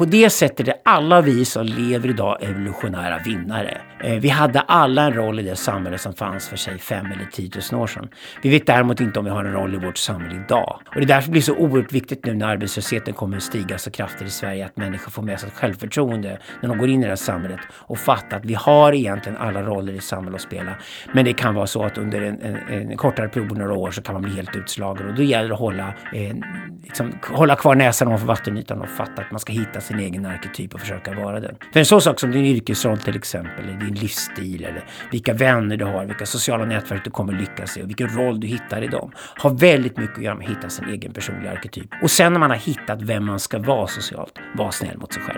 på det sättet är alla vi som lever idag evolutionära vinnare. Vi hade alla en roll i det samhälle som fanns för sig 5 eller 10 000 år sedan. Vi vet däremot inte om vi har en roll i vårt samhälle idag. Och det är därför blir så oerhört viktigt nu när arbetslösheten kommer att stiga så kraftigt i Sverige att människor får med sig ett självförtroende när de går in i det här samhället och fattar att vi har egentligen alla roller i samhället att spela. Men det kan vara så att under en kortare period några år så kan man bli helt utslagen och då gäller det att hålla kvar näsan ovanför vattenytan och fatta att man ska hitta sin egen arketyp och försöka vara den. För en sån sak som din yrkesroll till exempel, eller din livsstil eller vilka vänner du har, vilka sociala nätverk du kommer lyckas i och vilken roll du hittar i dem har väldigt mycket att göra med att hitta sin egen personliga arketyp. Och sen när man har hittat vem man ska vara socialt, var snäll mot sig själv.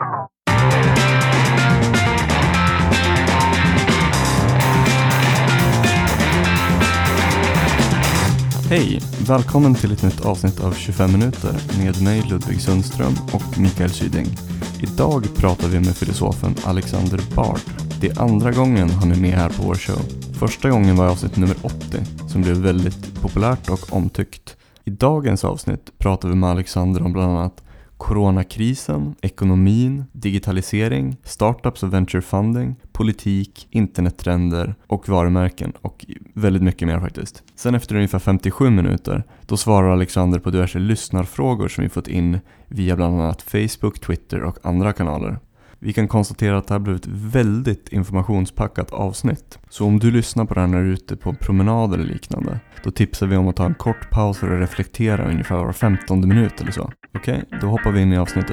Hej! Välkommen till ett nytt avsnitt av 25 minuter med mig Ludvig Sundström och Mikael Syding. Idag pratar vi med filosofen Alexander Bard. Det är andra gången han är med här på vår show. Första gången var avsnitt nummer 80 som blev väldigt populärt och omtyckt. I dagens avsnitt pratar vi med Alexander om bland annat coronakrisen, ekonomin, digitalisering, startups och venture funding, politik, internettrender och varumärken och väldigt mycket mer faktiskt. Sen efter ungefär 57 minuter, då svarar Alexander på diverse lyssnarfrågor som vi fått in via bland annat Facebook, Twitter och andra kanaler. Vi kan konstatera att det har blivit ett väldigt informationspackat avsnitt. Så om du lyssnar på den här ute på promenad eller liknande, då tipsar vi om att ta en kort paus för att reflektera ungefär var 15:e minut eller så. Okej, då hoppar vi in i avsnittet.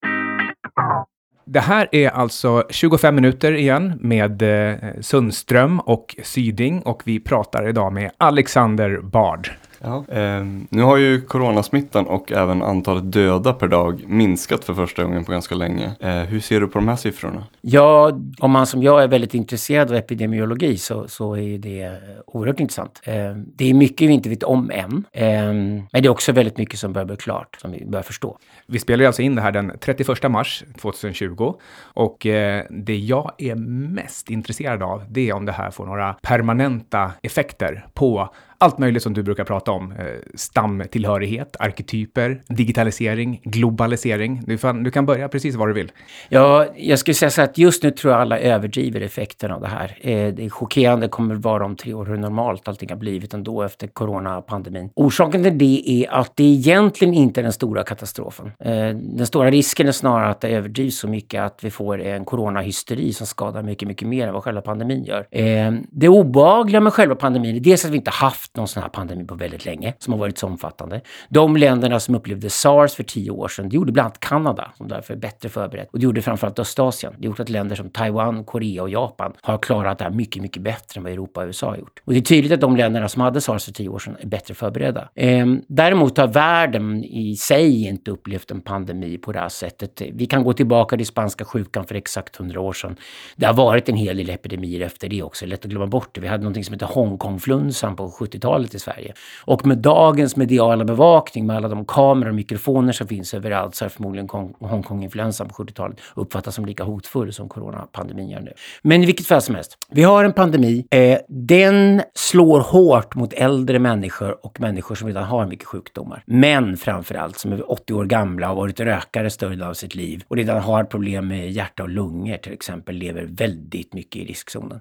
Det här är alltså 25 minuter igen med Sundström och Syding och vi pratar idag med Alexander Bard. Ja. Nu har ju coronasmittan och även antalet döda per dag minskat för första gången på ganska länge. Hur ser du på de här siffrorna? Ja, om man som jag är väldigt intresserad av epidemiologi så är det oerhört intressant. Det är mycket vi inte vet om än. Men det är också väldigt mycket som börjar bli klart, som vi börjar förstå. Vi spelar ju alltså in det här den 31 mars 2020 och det jag är mest intresserad av det är om det här får några permanenta effekter på allt möjligt som du brukar prata om. Stamtillhörighet, arketyper, digitalisering, globalisering. Du kan börja precis var du vill. Ja, jag skulle säga så att just nu tror jag alla överdriver effekterna av det här. Det är chockerande kommer vara om 3 år hur normalt allting har blivit ändå efter coronapandemin. Orsaken till det är att det egentligen inte är den stora katastrofen. Den stora risken är snarare att det överdrivs så mycket att vi får en coronahysteri som skadar mycket, mycket mer än vad själva pandemin gör. Det obehagliga med själva pandemin är dels att vi inte haft någon sån här pandemi på väldigt länge som har varit så omfattande. De länderna som upplevde SARS för 10 år sedan, det gjorde bland annat Kanada som därför är bättre förberett. Och det gjorde framförallt Östasien. Det gjorde att länder som Taiwan, Korea och Japan har klarat det här mycket, mycket bättre än vad Europa och USA har gjort. Och det är tydligt att de länderna som hade SARS för 10 år sedan är bättre förberedda. Däremot har världen i sig inte upplevt en pandemi på det här sättet. Vi kan gå tillbaka till spanska sjukan för exakt 100 år sedan. Det har varit en hel del epidemier efter det också. Lätt att glömma bort det. Vi hade någonting som heter Hongkongflunsan på 70-talet i Sverige. Och med dagens mediala bevakning med alla de kameror och mikrofoner som finns överallt så är förmodligen Hongkong-influensan på 70-talet uppfattas som lika hotfull som coronapandemin gör nu. Men i vilket fall som helst. Vi har en pandemi. Den slår hårt mot äldre människor och människor som redan har mycket sjukdomar. Men framförallt som är 80 år gamla och varit rökare större del av sitt liv och redan har problem med hjärta och lungor till exempel lever väldigt mycket i riskzonen.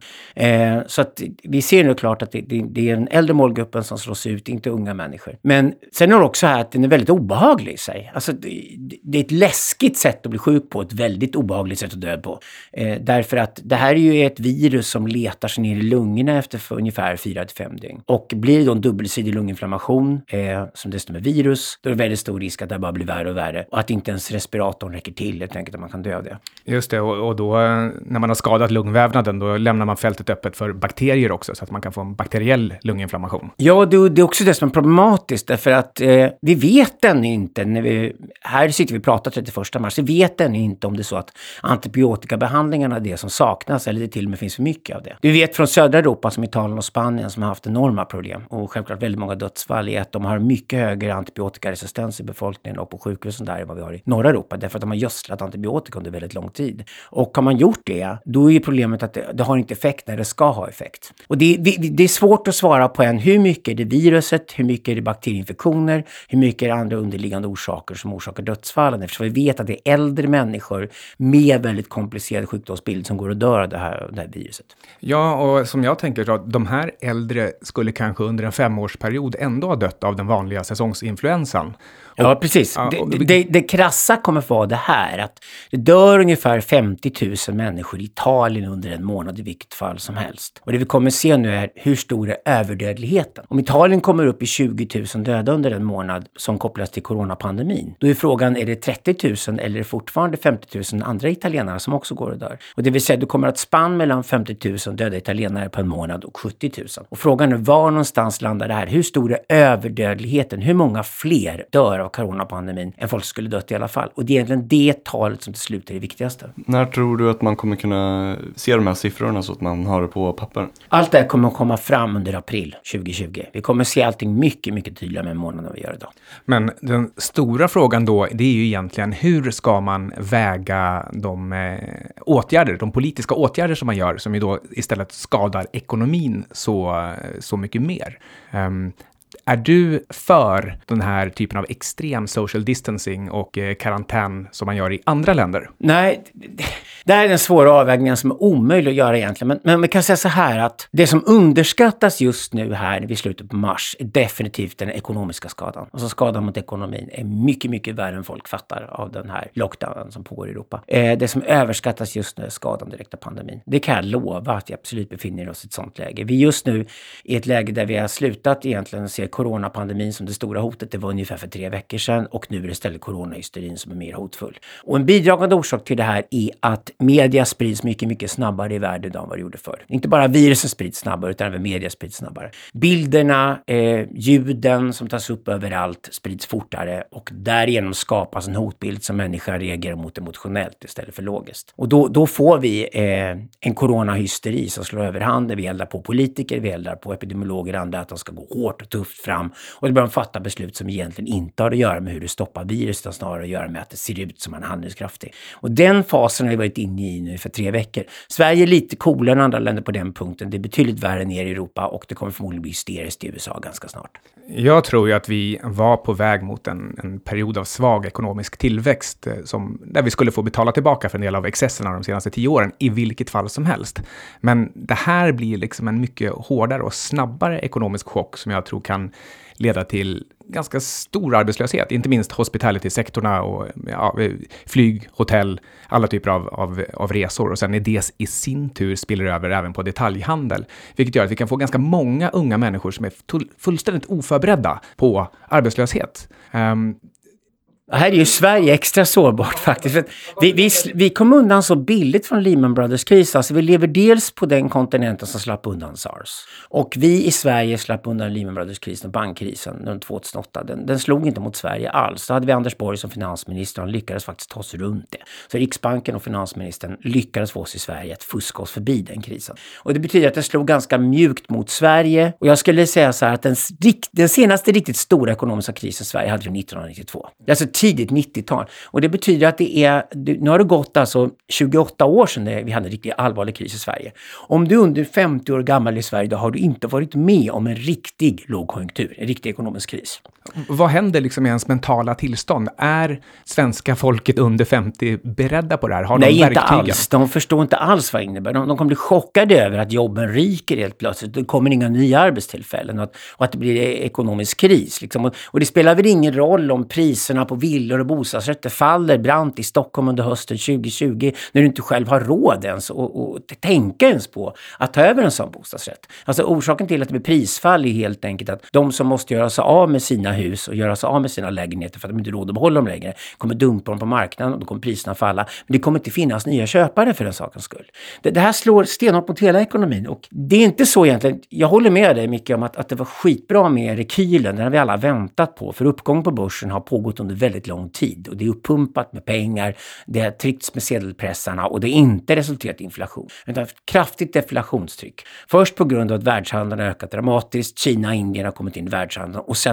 Så att vi ser nu klart att det är den äldre målgruppen som slås ut, inte unga människor. Men sen är det också här att den är väldigt obehaglig i sig. Alltså det är ett läskigt sätt att bli sjuk på, ett väldigt obehagligt sätt att dö på. Därför att det här är ju ett virus som letar sig ner i lungorna efter ungefär 4-5 dygn. Och blir det då en dubbelsidig lunginflammation som dessutom är virus, då är det väldigt stor risk att det bara blir värre och värre. Och att inte ens respiratorn räcker till, helt enkelt att man kan dö av det. Just det, och då när man har skadat lungvävnaden då lämnar man fältet öppet för bakterier också så att man kan få en bakteriell lunginflammation. Ja, det är också det som är problematiskt därför att vi vet ännu inte, här sitter vi och pratar 31 mars, vi vet ännu inte om det är så att antibiotikabehandlingarna är det som saknas eller det till och med finns för mycket av det. Vi vet från södra Europa som Italien och Spanien som har haft enorma problem och självklart väldigt många dödsfall är att de har mycket högre antibiotikaresistens i befolkningen och på sjukhusen där än vad vi har i norra Europa därför att de har gödslat antibiotika under väldigt lång tid. Och har man gjort det, då är ju problemet att det har inte effekt när det ska ha effekt. Och det är svårt att svara på hur mycket är det viruset, hur mycket är det bakterieinfektioner, hur mycket är det andra underliggande orsaker som orsakar dödsfallen. Eftersom vi vet att det är äldre människor med väldigt komplicerad sjukdomsbild som går och dör av det här viruset. Ja, och som jag tänker så att de här äldre skulle kanske under en 5-årsperiod ändå ha dött av den vanliga säsongsinfluensan. Ja, precis. Det krassa kommer vara det här att det dör ungefär 50 000 människor i Italien under en månad i vilket fall som helst. Och det vi kommer se nu är hur stor är överdödligheten. Om Italien kommer upp i 20 000 döda under en månad som kopplas till coronapandemin, då är frågan, är det 30 000 eller är det fortfarande 50 000 andra italienare som också går och dör? Och det vill säga, du kommer att spann mellan 50 000 döda italienare på en månad och 70 000. Och frågan är, var någonstans landar det här? Hur stor är överdödligheten? Hur många fler dör av coronapandemin än folk skulle dött i alla fall? Och det är egentligen det talet som till slut är det viktigaste. När tror du att man kommer kunna se de här siffrorna så att man har det på papper? Allt det här kommer att komma fram under april 2020. Vi kommer att se allting mycket, mycket tydligare med en månad än vi gör idag. Men den stora frågan då, det är ju egentligen hur ska man väga de de politiska åtgärder som man gör, som ju då istället skadar ekonomin så mycket mer. Är du för den här typen av extrem social distancing och karantän som man gör i andra länder? Nej, det här är den svåra avvägningen som är omöjlig att göra egentligen. Men vi kan säga så här att det som underskattas just nu här vid slutet på mars är definitivt den ekonomiska skadan. Alltså skadan mot ekonomin är mycket, mycket värre än folk fattar av den här lockdownen som pågår i Europa. Det som överskattas just nu är skadan direkt av pandemin. Det kan jag lova att vi absolut befinner oss i ett sånt läge. Vi är just nu i ett läge där vi har slutat egentligen se coronapandemin som det stora hotet. Det var ungefär för 3 veckor sedan och nu är det istället coronahysterin som är mer hotfull. Och en bidragande orsak till det här är att media sprids mycket, mycket snabbare i världen än vad det gjorde förr. Inte bara virusen sprids snabbare utan även media sprids snabbare. Bilderna, ljuden som tas upp överallt sprids fortare och därigenom skapas en hotbild som människor reagerar mot emotionellt istället för logiskt. Och då får vi en coronahysteri som slår över handen. Vi eldar på politiker, vi eldar på epidemiologer och andra att de ska gå hårt och tufft fram och det börjar fatta beslut som egentligen inte har att göra med hur du stoppar viruset utan snarare att göra med att det ser ut som man är handlingskraftig. Och den fasen har vi varit inne i nu för 3 veckor. Sverige är lite coolare än andra länder på den punkten. Det är betydligt värre ner i Europa och det kommer förmodligen bli hysteriskt i USA ganska snart. Jag tror ju att vi var på väg mot en period av svag ekonomisk tillväxt där vi skulle få betala tillbaka för en del av excesserna de senaste 10 åren i vilket fall som helst. Men det här blir liksom en mycket hårdare och snabbare ekonomisk chock som jag tror kan leda till ganska stor arbetslöshet, inte minst hospitality-sektorerna och flyg, hotell, alla typer av resor och sen är det i sin tur spiller över även på detaljhandel, vilket gör att vi kan få ganska många unga människor som är fullständigt oförberedda på arbetslöshet. Här är ju Sverige extra sårbart faktiskt. För vi kom undan så billigt från Lehman Brothers kris. Alltså vi lever dels på den kontinenten som slapp undan SARS. Och vi i Sverige slapp undan Lehman Brothers krisen och bankkrisen runt 2008. Den slog inte mot Sverige alls. Så hade vi Anders Borg som finansminister och han lyckades faktiskt ta sig runt det. Så Riksbanken och finansministern lyckades få oss i Sverige att fuska oss förbi den krisen. Och det betyder att det slog ganska mjukt mot Sverige. Och jag skulle säga så här att den senaste riktigt stora ekonomiska krisen Sverige hade 1992. Alltså tidigt 90-tal. Och det betyder att nu har det gått alltså 28 år sedan vi hade en riktigt allvarlig kris i Sverige. Om du är under 50 år gammal i Sverige, då har du inte varit med om en riktig lågkonjunktur, en riktig ekonomisk kris. Vad händer liksom i ens mentala tillstånd? Är svenska folket under 50 beredda på det här? Har de verktygen? Inte alls. De förstår inte alls vad det innebär. De kommer bli chockade över att jobben ryker helt plötsligt. Det kommer inga nya arbetstillfällen och att det blir ekonomisk kris. Liksom. Och det spelar väl ingen roll om priserna på villor och bostadsrätter faller brant i Stockholm under hösten 2020 när du inte själv har råd ens och tänka ens på att ta över en sån bostadsrätt. Alltså orsaken till att det blir prisfall är helt enkelt att de som måste göra sig av med sina hus och göra sig av med sina lägenheter för att de inte har råd att behålla dem längre kommer dumpa dem på marknaden och då kommer priserna falla. Men det kommer inte finnas nya köpare för den sakens skull. Det här slår stenhårt mot hela ekonomin och det är inte så egentligen. Jag håller med dig mycket om att det var skitbra med rekylen. Den har vi alla väntat på för uppgång på börsen har pågått under väldigt lång tid och det är uppumpat med pengar, det har tryckts med sedelpressarna och det är inte resulterat i inflation utan kraftigt deflationstryck. Först på grund av att världshandeln har ökat dramatiskt, Kina och Indien har kommit in i världshandeln och sen har det som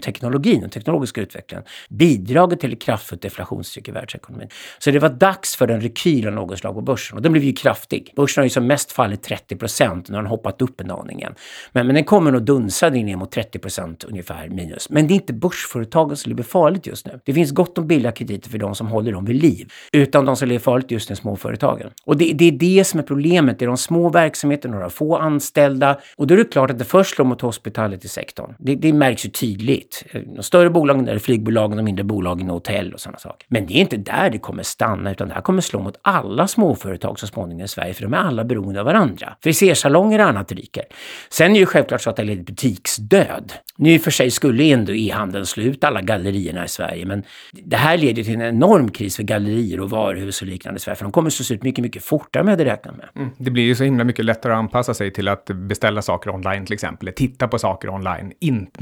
teknologin och teknologiska utvecklingen bidragit till ett kraftfullt deflationstryck i världsekonomin. Så det var dags för en rekyl av något slag på börsen och den blev ju kraftig. Börsen har ju som mest fallit 30% när den hoppat upp en aning igen. Men den kommer nog dunsa ner mot 30% ungefär minus. Men det är inte börsföretagen som blir farligt just nu. Det finns gott om billiga krediter för de som håller dem vid liv. Utan de som blir farligt just nu är småföretagen. Och det är det som är problemet. Det är de små verksamheterna, några få anställda. Och då är det klart att det först slår mot hospitality-sektorn. Det märks ju tydligt. De större bolagen är flygbolagen, de mindre bolagen och hotell och sådana saker. Men det är inte där det kommer stanna, utan det här kommer slå mot alla småföretag så småningom i Sverige, för de är alla beroende av varandra. Frisersalonger och annat ryker. Sen är det ju självklart så att det leder butiksdöd. Nu i och för sig skulle ändå e-handeln slå ut alla gallerierna i Sverige, men det här leder till en enorm kris för gallerier och varuhus och liknande i Sverige, för de kommer så ut mycket, mycket fortare med det räknar med. Det blir ju så himla mycket lättare att anpassa sig till att beställa saker online till exempel, eller titta på saker online.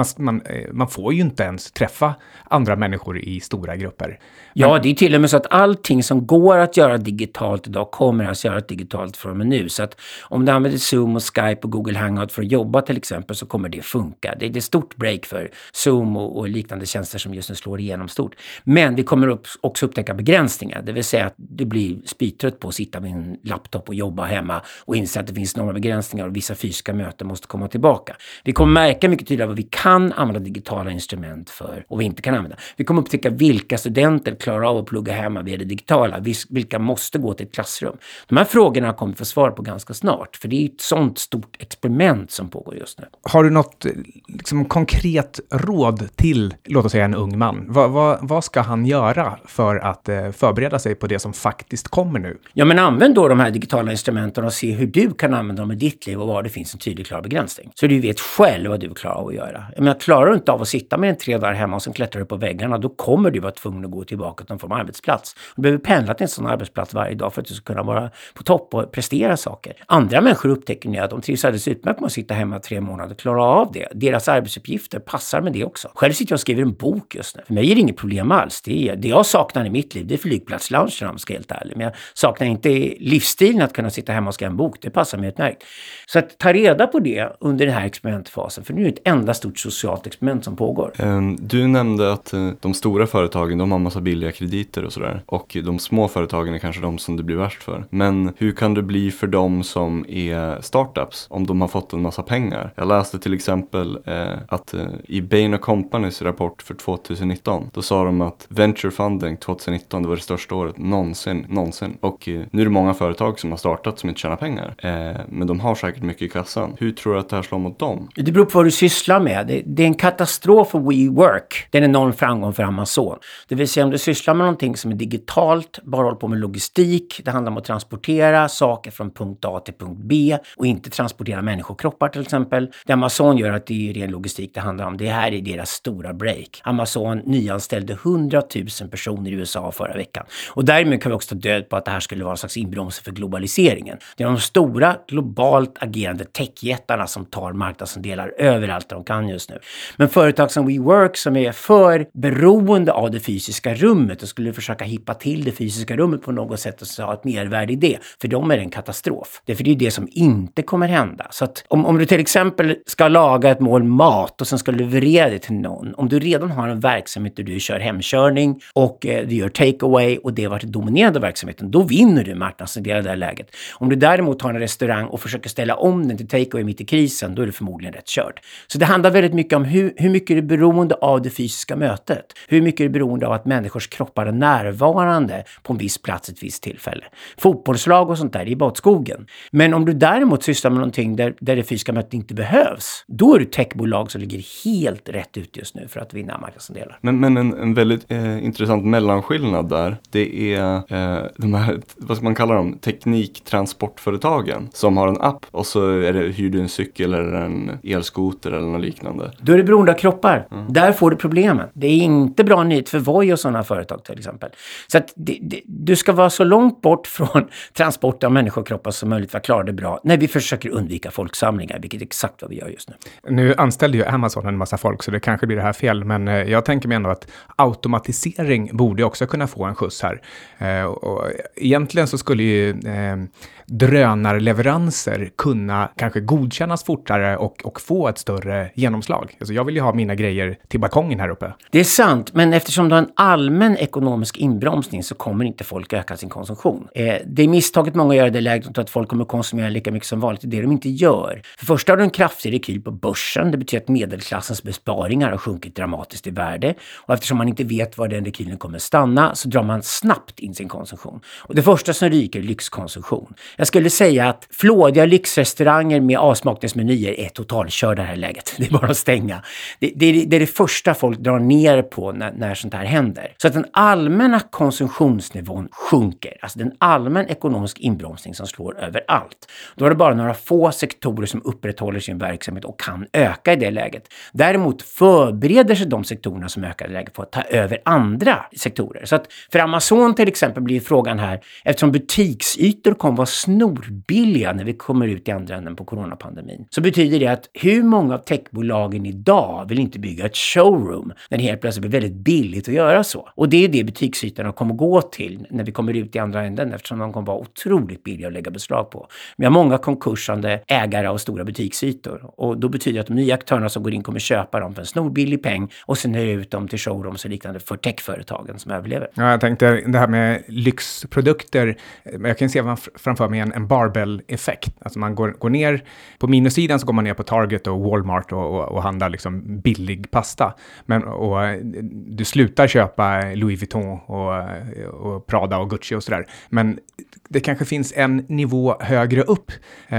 Man får ju inte ens träffa andra människor i stora grupper. Ja, det är till och med så att allting som går att göra digitalt idag kommer att göra digitalt från och med nu. Så att om du använder Zoom och Skype och Google Hangout för att jobba till exempel, så kommer det funka. Det är ett stort break för Zoom och liknande tjänster som just nu slår igenom stort. Men vi kommer också upptäcka begränsningar. Det vill säga att du blir spytrött på att sitta med en laptop och jobba hemma och inse att det finns några begränsningar och vissa fysiska möten måste komma tillbaka. Vi kommer märka mycket tydligare vad vi kan använda digitala instrument för och vi inte kan använda. Vi kommer upptäcka vilka studenter klarar av att plugga hemma via det digitala. Vilka måste gå till ett klassrum. De här frågorna kommer vi få svar på ganska snart. För det är ett sånt stort experiment som pågår just nu. Har du något konkret råd till, låt oss säga en ung man? Vad ska han göra för att förbereda sig på det som faktiskt kommer nu? Ja, men använd då de här digitala instrumenten och se hur du kan använda dem i ditt liv och var det finns en tydlig klar begränsning. Så du vet själv vad du klarar av att göra. Men klarar du inte av att sitta med en 3 dagar hemma och sen klättrar du på väggarna, då kommer du vara tvungen att gå tillbaka till någon form av arbetsplats. Du behöver pendla till en sån arbetsplats varje dag för att du ska kunna vara på topp och prestera saker. Andra människor upptäcker nu att de trivs alldeles utmärkt med att sitta hemma 3 månader och klara av det. Deras arbetsuppgifter passar med det också. Själv sitter jag och skriver en bok just nu. För mig är det inget problem alls. Det jag saknar i mitt liv, det är flygplatslunchen om jag ska helt ärlig. Men jag saknar inte livsstilen att kunna sitta hemma och skriva en bok. Det passar mig utmärkt. Så att ta reda på det under den här experimentfasen. För nu är det ett enda stort socialt experiment som pågår. Du nämnde att de stora företagen, de har massa billiga krediter och sådär. Och de små företagen är kanske de som det blir värst för. Men hur kan det bli för de som är startups om de har fått en massa pengar? Jag läste till exempel att i Bain & Companys rapport för 2019, då sa de att venture funding 2019, det var det största året någonsin. Och nu är det många företag som har startat som inte tjänar pengar. Men de har säkert mycket i kassan. Hur tror du att det här slår mot dem? Det beror på vad du sysslar med. Det är en katastrof för WeWork. Det är en enorm framgång för Amazon. Det vill säga om du sysslar med någonting som är digitalt, bara håller på med logistik, det handlar om att transportera saker från punkt A till punkt B och inte transportera människokroppar till exempel. Det Amazon gör att det är ren logistik det handlar om. Det här är deras stora break. Amazon nyanställde 100 000 personer i USA förra veckan. Och därmed kan vi också ta död på att det här skulle vara en slags inbromsning för globaliseringen. Det är de stora globalt agerande techjättarna som tar marknadsandelar överallt där de kan just nu. Men företag som WeWork som är för beroende av det fysiska rummet och skulle försöka hippa till det fysiska rummet på något sätt och ha ett mervärde i det. För dem är det en katastrof. Det är det som inte kommer hända. Så att om du till exempel ska laga ett mål mat och sen ska leverera det till någon. Om du redan har en verksamhet där du kör hemkörning och du gör takeaway och det har varit dominerande verksamheten, då vinner du marknadsandelar i det här läget. Om du däremot har en restaurang och försöker ställa om den till takeaway mitt i krisen, då är det förmodligen rätt kört. Så det handlar väldigt mycket om hur mycket är det beroende av det fysiska mötet. Hur mycket är det beroende av att människors kroppar är närvarande på en viss plats ett visst tillfälle. Fotbollslag och sånt där, det är bara åt skogen. Men om du däremot sysslar med någonting där det fysiska mötet inte behövs, då är det techbolag som ligger helt rätt ut just nu för att vinna marknadsandelar. Men en väldigt intressant mellanskillnad där, det är de här, vad ska man kalla dem, tekniktransportföretagen som har en app och så hyr du en cykel eller en elskoter eller något liknande. Då är det beroende av kroppar. Där får du problemen. Det är inte bra nytt för Voi och sådana företag till exempel. Så att du ska vara så långt bort från transport av människokroppar som möjligt för att klara det bra när vi försöker undvika folksamlingar, vilket är exakt vad vi gör just nu. Nu anställde ju Amazon en massa folk så det kanske blir det här fel, men jag tänker mig ändå att automatisering borde också kunna få en skjuts här. Och egentligen så skulle ju drönarleveranser kunna kanske godkännas fortare och få ett större genomslag. Alltså jag vill ju ha mina grejer till balkongen här uppe. Det är sant, men eftersom du har en allmän ekonomisk inbromsning så kommer inte folk öka sin konsumtion. Det är misstaget många gör i det läget att folk kommer konsumera lika mycket som vanligt. Det är det de inte gör. För första har du en kraftig rekyl på börsen. Det betyder att medelklassens besparingar har sjunkit dramatiskt i värde. Och eftersom man inte vet var den rekylen kommer stanna så drar man snabbt in sin konsumtion. Och det första som ryker är lyxkonsumtion. Jag skulle säga att flådiga lyxrestauranger med avsmakningsmenyer är totalkörda i det här läget. Det är bara att stänga. Det är det första folk drar ner på när sånt här händer. Så att den allmänna konsumtionsnivån sjunker. Alltså den allmän ekonomisk inbromsning som slår överallt. Då är det bara några få sektorer som upprätthåller sin verksamhet och kan öka i det läget. Däremot förbereder sig de sektorerna som ökar i läget på att ta över andra sektorer. Så att för Amazon till exempel blir frågan här, eftersom butiksytor kommer vara snorbilliga när vi kommer ut i andra änden på coronapandemin, så betyder det att hur många av techbolagen idag vill inte bygga ett showroom när det helt plötsligt blir väldigt billigt att göra så. Och det är det butiksytorna kommer gå till när vi kommer ut i andra änden, eftersom de kommer vara otroligt billiga att lägga beslag på. Vi har många konkursande ägare av stora butiksytor och då betyder det att de nya aktörerna som går in kommer köpa dem för en snorbillig peng och sen hyr ut dem till showrooms och liknande för techföretagen som överlever. Ja, jag tänkte det här med lyxprodukter, jag kan se framför mig en barbell-effekt. Alltså man går ner på minussidan, så går man ner på Target och Walmart och handlar liksom billig pasta. Och du slutar köpa Louis Vuitton och Prada och Gucci och sådär. Men det kanske finns en nivå högre upp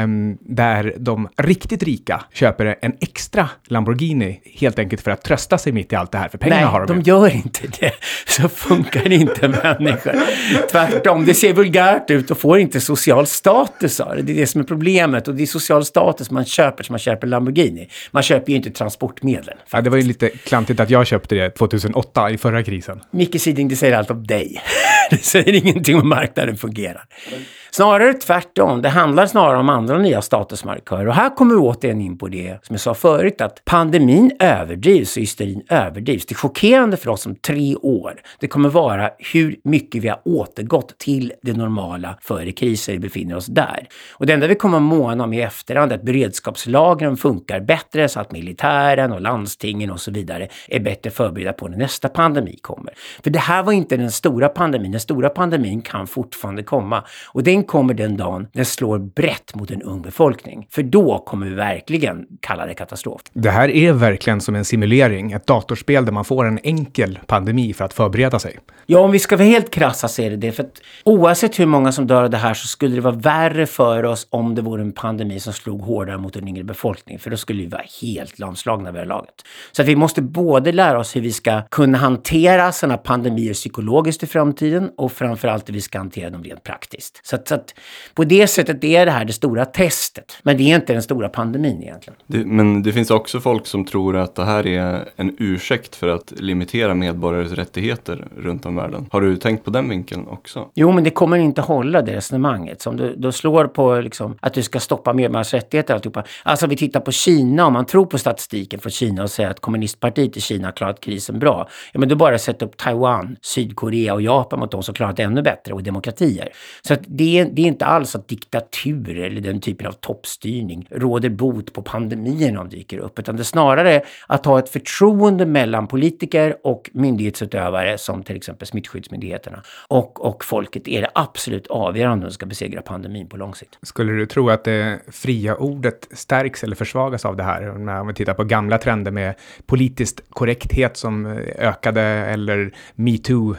där de riktigt rika köper en extra Lamborghini helt enkelt för att trösta sig mitt i allt det här. För pengarna har de. Nej, de gör inte det. Så funkar det inte människor. Tvärtom, det ser vulgärt ut och får inte social status. Det är det som är problemet. Och det är social status man köper som man köper Lamborghini. Man köper ju inte transportmedlen. Ja, det var ju lite klantigt att jag köpte det 2008 i förra krisen. Micke Syding, det säger allt om dig. Det säger ingenting om marknaden fungerar. Snarare tvärtom. Det handlar snarare om andra nya statusmarkörer. Och här kommer vi återigen in på det som jag sa förut, att pandemin överdrivs och hysterin överdrivs. Det är chockerande för oss om 3 år. Det kommer vara hur mycket vi har återgått till det normala före kriser vi befinner oss där. Och det enda vi kommer måna om i efterhand är att beredskapslagren funkar bättre så att militären och landstingen och så vidare är bättre förberedda på när nästa pandemi kommer. För det här var inte den stora pandemin. Den stora pandemin kan fortfarande komma. Och den kommer den dagen den slår brett mot en ung befolkning. För då kommer vi verkligen kalla det katastrof. Det här är verkligen som en simulering. Ett datorspel där man får en enkel pandemi för att förbereda sig. Ja, om vi ska vara helt krassa så är det. För att oavsett hur många som dör av det här så skulle det vara värre för oss om det vore en pandemi som slog hårdare mot en yngre befolkning. För då skulle vi vara helt lamslagna vid laget. Så att vi måste både lära oss hur vi ska kunna hantera sådana pandemier psykologiskt i framtiden och framförallt hur vi ska hantera dem rent praktiskt. Så att på det sättet är det här det stora testet. Men det är inte den stora pandemin egentligen. Men det finns också folk som tror att det här är en ursäkt för att limitera medborgares rättigheter runt om världen. Har du tänkt på den vinkeln också? Jo, men det kommer inte hålla det resonemanget. Som du slår på liksom, att du ska stoppa medborgares rättigheter. Alltihopa. Alltså vi tittar på Kina, om man tror på statistiken från Kina och säger att kommunistpartiet i Kina har klarat krisen bra. Ja, men du bara sätter upp Taiwan, Sydkorea och Japan mot de som klarat det ännu bättre och demokratier. Så att det är inte alls att diktatur eller den typen av toppstyrning råder bot på pandemierna om dyker upp, utan det är snarare att ha ett förtroende mellan politiker och myndighetsutövare som till exempel smittskyddsmyndigheterna och folket är det absolut avgörande om de ska besegra pandemin på lång sikt. Skulle du tro att det fria ordet stärks eller försvagas av det här? Om vi tittar på gamla trender med politisk korrekthet som ökade eller MeToo,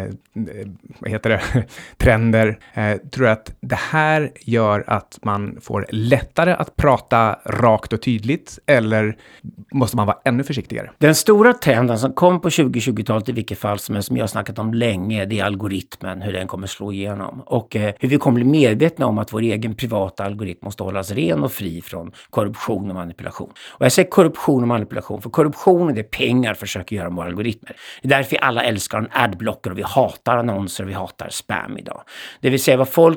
trender. Tror du att det här gör att man får lättare att prata rakt och tydligt eller måste man vara ännu försiktigare? Den stora trenden som kom på 2020-talet i vilket fall som jag har snackat om länge, det är algoritmen, hur den kommer slå igenom och hur vi kommer bli medvetna om att vår egen privata algoritm måste hållas ren och fri från korruption och manipulation. Och jag säger korruption och manipulation, för korruption är det pengar försöker göra med våra algoritmer. Det är därför vi alla älskar en adblocker och vi hatar annonser och vi hatar spam idag. Det vill säga vad folk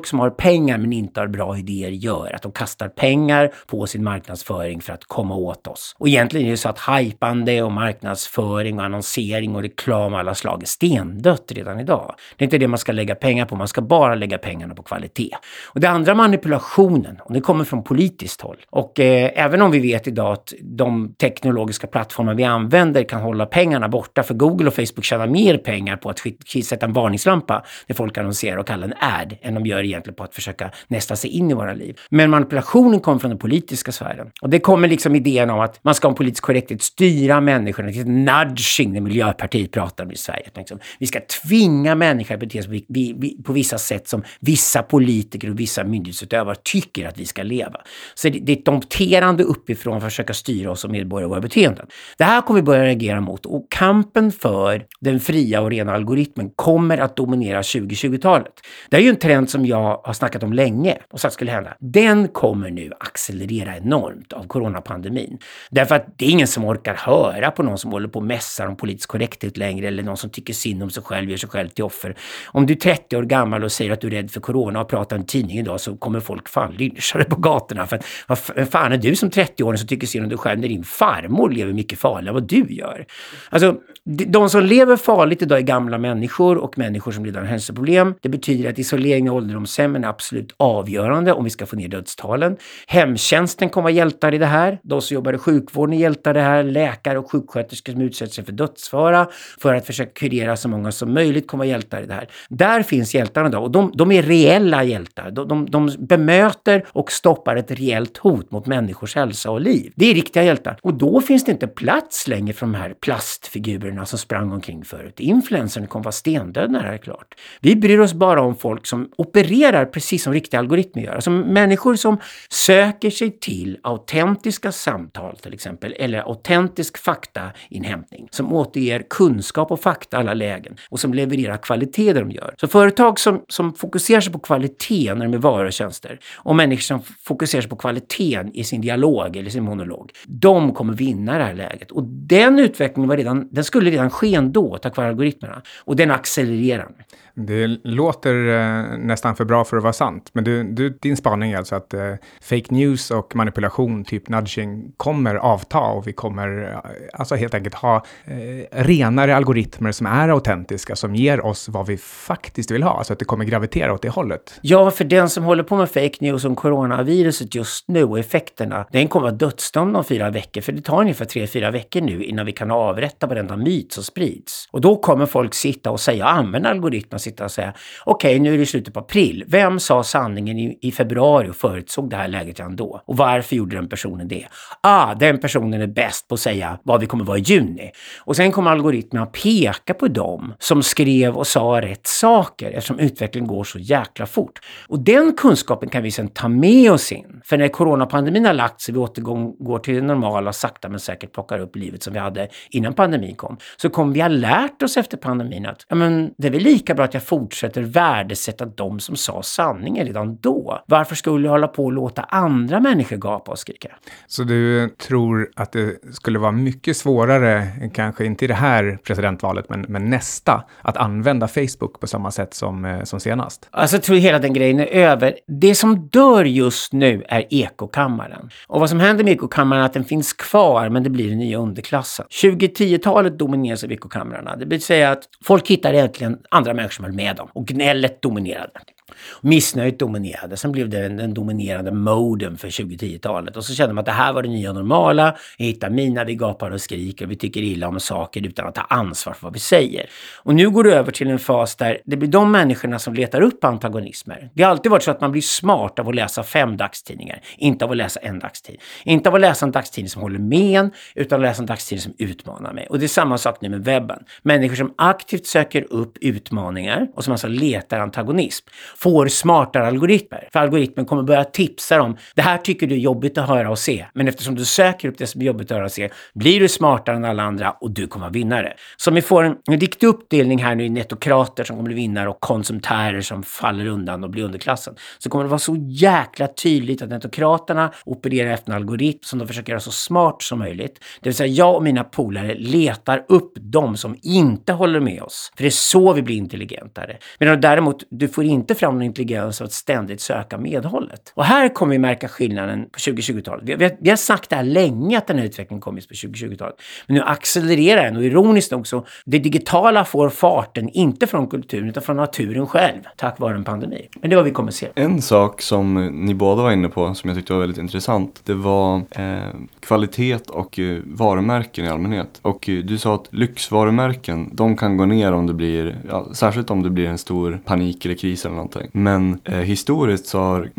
som har pengar men inte har bra idéer gör. Att de kastar pengar på sin marknadsföring för att komma åt oss. Och egentligen är det så att hypande och marknadsföring och annonsering och reklam och alla slag är stendött redan idag. Det är inte det man ska lägga pengar på, man ska bara lägga pengarna på kvalitet. Och det andra manipulationen, och det kommer från politiskt håll. Och även om vi vet idag att de teknologiska plattformar vi använder kan hålla pengarna borta, för Google och Facebook tjänar mer pengar på att sätta en varningslampa när folk annonserar och kallar en ad än de gör egentligen på att försöka nästa sig in i våra liv. Men manipulationen kommer från den politiska sfären. Och det kommer liksom idén om att man ska ha en politisk korrekthet styra människorna till nudging, det Miljöpartiet pratar om i Sverige. Liksom. Vi ska tvinga människor att bete sig på vissa sätt som vissa politiker och vissa myndighetsutövare tycker att vi ska leva. Så det är ett dompterande uppifrån för att försöka styra oss som medborgare och våra beteenden. Det här kommer vi börja reagera mot, och kampen för den fria och rena algoritmen kommer att dominera 2020-talet. Det är ju en trend som jag har snackat om länge och sagt skulle hända. Den kommer nu accelerera enormt av coronapandemin. Därför att det är ingen som orkar höra på någon som håller på och mässar om politisk korrekthet längre, eller någon som tycker synd om sig själv, gör sig själv till offer. Om du är 30 år gammal och säger att du är rädd för corona och pratar en tidning idag, så kommer folk fan lyncha dig på gatorna. För att, vad fan är du som 30-åring som tycker synd om dig själv när din farmor lever mycket farligare än vad du gör? Alltså, de som lever farligt idag är gamla människor och människor som redan har hälsoproblem. Det betyder att isolering och ålderdomshemmen är absolut avgörande om vi ska få ner dödstalen. Hemtjänsten kommer vara hjältar i det här. De som jobbar i sjukvården är hjältar i det här. Läkare och sjuksköterskor som utsätter sig för dödsfara för att försöka kurera så många som möjligt kommer vara hjältar i det här. Där finns hjältarna idag, och de är reella hjältar. De bemöter och stoppar ett reellt hot mot människors hälsa och liv. Det är riktiga hjältar. Och då finns det inte plats längre för de här plastfigurerna som sprang omkring förut. Influencerna kommer vara stendöd när det är klart. Vi bryr oss bara om folk som opererar precis som riktiga algoritmer gör. Alltså människor som söker sig till autentiska samtal till exempel, eller autentisk faktainhämtning, som återger kunskap och fakta i alla lägen och som levererar kvalitet där de gör. Så företag som fokuserar sig på kvalitet när de är varor och tjänster, och människor som fokuserar sig på kvaliteten i sin dialog eller sin monolog, de kommer vinna det här läget. Och den utvecklingen den skulle redan ske ändå, tack vare algoritmerna. Och den accelererar. Det låter nästan för bra för att vara sant. Men din spaning är alltså att fake news och manipulation, typ nudging, kommer avta, och vi kommer alltså helt enkelt ha renare algoritmer som är autentiska, som ger oss vad vi faktiskt vill ha. Alltså att det kommer gravitera åt det hållet. Ja, för den som håller på med fake news om coronaviruset just nu och effekterna, den kommer vara dödsdömd om 4 veckor. För det tar ungefär 3-4 veckor nu innan vi kan avrätta varenda myt som sprids. Och då kommer folk sitta och säga, använda algoritmer, sitta och säga, okej, nu är det slutet på april. Vem sa sanningen i februari och förutsåg det här läget redan då? Och varför gjorde den personen det? Den personen är bäst på att säga vad vi kommer vara i juni. Och sen kommer algoritmerna peka på dem som skrev och sa rätt saker, eftersom utvecklingen går så jäkla fort. Och den kunskapen kan vi sen ta med oss in. För när coronapandemin har lagt sig, vi går till det normala, sakta men säkert plockar upp livet som vi hade innan pandemin kom, så kommer vi ha lärt oss efter pandemin att det är väl lika bra att jag fortsätter värdesätta de som sa sanningen redan då. Varför skulle jag hålla på och låta andra människor gapa och skrika? Så du tror att det skulle vara mycket svårare, kanske inte i det här presidentvalet, men nästa, att använda Facebook på samma sätt som senast? Alltså jag tror hela den grejen är över. Det som dör just nu är ekokammaren. Och vad som händer med ekokammaren är att den finns kvar, men det blir den nya underklassen. 2010-talet domineras av ekokamrarna. Det vill säga att folk hittar egentligen andra människor som är med dem. Och gnället dominerade. Missnöjet dominerade. Sen blev det den dominerande moden för 2010-talet. Och så kände man att det här var det nya normala. Jag hittar mina, vi gapar och skriker. Vi tycker illa om saker utan att ta ansvar för vad vi säger. Och nu går det över till en fas där det blir de människorna som letar upp antagonismer. Det har alltid varit så att man blir smart av att läsa 5 dagstidningar. Inte av att läsa en dagstidning. Inte av att läsa en dagstidning som håller med en, utan att läsa en dagstidning som utmanar mig. Och det är samma sak nu med webben. Människor som aktivt söker upp utmaningar och som alltså letar antagonism får smartare algoritmer. För algoritmen kommer börja tipsa dem. Det här tycker du är jobbigt att höra och se. Men eftersom du söker upp det som är jobbigt att höra och se, blir du smartare än alla andra och du kommer att vinna det. Så om vi får en riktig uppdelning här nu i netokrater som kommer att vinna och konsumtärer som faller undan och blir underklassen, så kommer det vara så jäkla tydligt att netokraterna opererar efter en algoritm som de försöker göra så smart som möjligt. Det vill säga jag och mina polare letar upp de som inte håller med oss. För det är så vi blir intelligentare. Men däremot, du får inte fram fram en intelligens av att ständigt söka medhållet. Och här kommer vi märka skillnaden på 2020-talet. Vi har sagt det här länge att den här utvecklingen kommit på 2020-talet. Men nu accelererar den och ironiskt nog så det digitala får farten inte från kulturen utan från naturen själv tack vare en pandemi. Men det var vi kommer se. En sak som ni båda var inne på som jag tyckte var väldigt intressant, det var kvalitet och varumärken i allmänhet. Och du sa att lyxvarumärken, de kan gå ner om det blir, särskilt om det blir en stor panik eller kris eller någonting. Men historiskt så har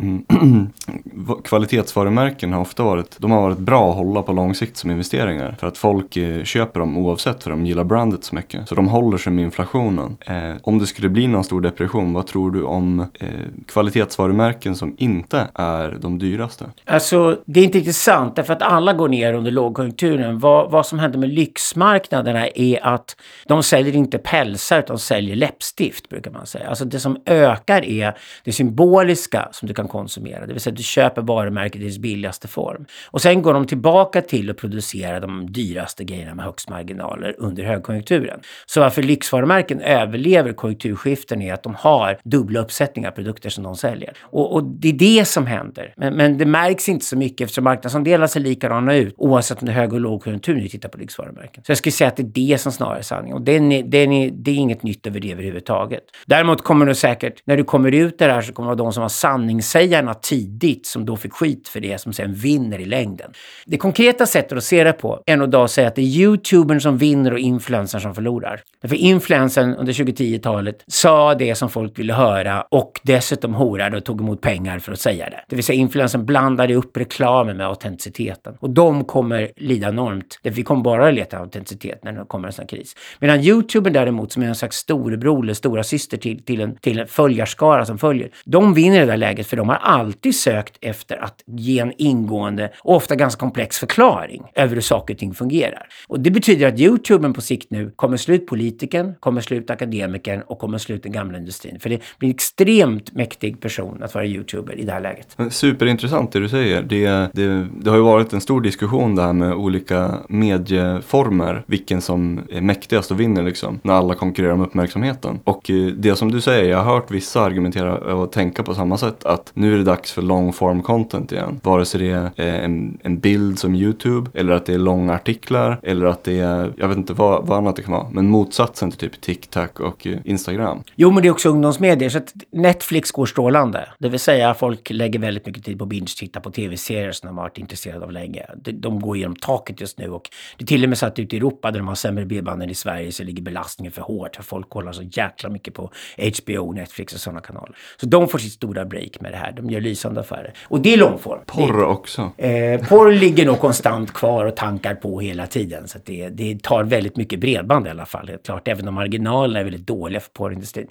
kvalitetsvarumärken har ofta varit bra att hålla på lång sikt som investeringar. För att folk köper dem oavsett för de gillar brandet så mycket. Så de håller sig med inflationen. Om det skulle bli någon stor depression, vad tror du om kvalitetsvarumärken som inte är de dyraste? Alltså, det är inte riktigt sant därför att alla går ner under lågkonjunkturen. Vad som händer med lyxmarknaderna är att de säljer inte pälsar utan säljer läppstift brukar man säga. Alltså det som ökar är det symboliska som du kan konsumera. Det vill säga att du köper varumärket i dess billigaste form. Och sen går de tillbaka till att producera de dyraste grejerna med högst marginaler under högkonjunkturen. Så varför lyxvarumärken överlever konjunkturskiften är att de har dubbla uppsättningar av produkter som de säljer. Och det är det som händer. Men det märks inte så mycket eftersom marknadsandelar ser likadana ut oavsett om det är hög- och lågkonjunktur när vi tittar på lyxvarumärken. Så jag skulle säga att det är det som snarare är sanning. Och det är inget nytt över det överhuvudtaget. Däremot kommer det säkert, när du kommer ut det här så kommer det vara de som har sanningssägarna tidigt som då fick skit för det som sen vinner i längden. Det konkreta sättet att se det på är nog att säga att det är YouTubern som vinner och influencern som förlorar. För influencern under 2010-talet sa det som folk ville höra och dessutom horade och tog emot pengar för att säga det. Det vill säga influencern blandade upp reklamen med autenticiteten. Och de kommer lida enormt. Därför vi kommer bara leta autenticitet när det kommer en sån kris. Medan YouTubern däremot som är en slags storebror eller stora syster till en följarskara som följer. De vinner det där läget för de har alltid sökt efter att ge en ingående och ofta ganska komplex förklaring över hur saker och ting fungerar. Och det betyder att YouTubern på sikt nu kommer slut politikern, kommer slut akademikern och kommer slut den gamla industrin. För det blir en extremt mäktig person att vara YouTuber i det här läget. Superintressant det du säger. Det har ju varit en stor diskussion där med olika medieformer, vilken som är mäktigast och vinner liksom, när alla konkurrerar om uppmärksamheten. Och det som du säger, jag har hört vissa argumentera och tänka på samma sätt att nu är det dags för long form content igen. Vare sig det är en bild som YouTube eller att det är långa artiklar eller att det är, jag vet inte vad annat det kan vara, men motsatsen till typ TikTok och Instagram. Jo, men det är också ungdomsmedier så att Netflix går strålande. Det vill säga folk lägger väldigt mycket tid på binge-titta på tv-serier som de har varit intresserade av länge. De går igenom taket just nu och det är till och med så att ute i Europa där de har sämre bredband än i Sverige så ligger belastningen för hårt för folk kollar så jäkla mycket på HBO, Netflix och sådana kanaler. Så de får sitt stora break med det här. De gör lysande affärer. Och det är långform. Porr också. Porr ligger nog konstant kvar och tankar på hela tiden. Så att det tar väldigt mycket bredband i alla fall. Det är klart, även om marginalerna är väldigt dåliga för porrindustrin.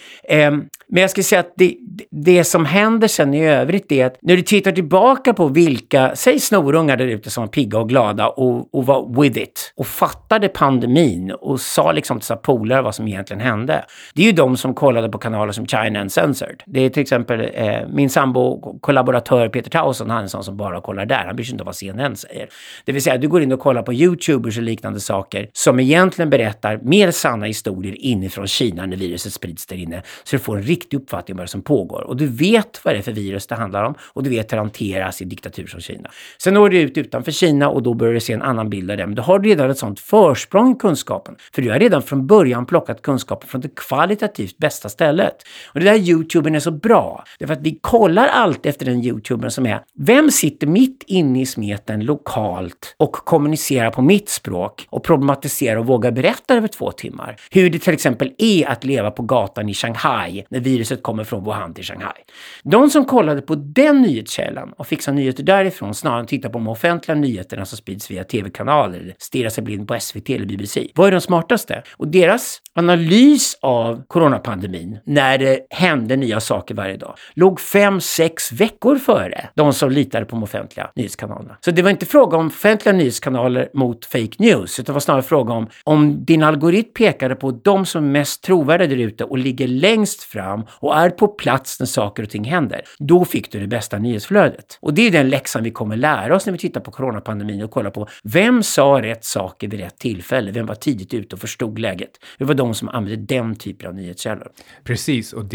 Men jag skulle säga att det som händer sen i övrigt är att när du tittar tillbaka på vilka, säg snorungar där ute som var pigga och glada och var with it och fattade pandemin och sa liksom till sina polare vad som egentligen hände. Det är ju de som kollade på kanaler som China Uncensored. Det är till exempel min sambo-kollaboratör Peter Tauson, han är en sån som bara kollar där. Han bryr sig inte om vad CNN säger. Det vill säga, du går in och kollar på YouTubers och liknande saker som egentligen berättar mer sanna historier inifrån Kina när viruset sprids där inne. Så du får en riktig uppfattning om vad som pågår. Och du vet vad det är för virus det handlar om och du vet hur det hanteras i diktatur som Kina. Sen når du ut utanför Kina och då börjar du se en annan bild av det. Men du har redan ett sånt försprång i kunskapen. För du har redan från början plockat kunskapen från det kvalitativt bästa stället. Och det där YouTubern är så bra. Därför att vi kollar allt efter den YouTubern som är vem sitter mitt inne i smeten lokalt och kommunicerar på mitt språk och problematiserar och vågar berätta över 2 timmar. Hur det till exempel är att leva på gatan i Shanghai när viruset kommer från Wuhan till Shanghai. De som kollade på den nyhetskällan och fixade nyheter därifrån snarare än titta på de offentliga nyheterna som sprids via tv-kanaler eller stirrar sig blind på SVT eller BBC. Vad är de smartaste? Och deras analys av coronapandemin när det hände nya saker varje dag låg 5-6 veckor före de som litade på de offentliga nyhetskanalerna. Så det var inte fråga om offentliga nyhetskanaler mot fake news utan det var snarare fråga om din algoritm pekade på de som är mest trovärdiga där ute och ligger längst fram och är på plats när saker och ting händer. Då fick du det bästa nyhetsflödet. Och det är den läxan vi kommer lära oss när vi tittar på coronapandemin och kollar på vem sa rätt saker vid rätt tillfälle, vem var tidigt ute och förstod läget. Det var de som använde den typen av nyhetskällor. Precis, och det kanske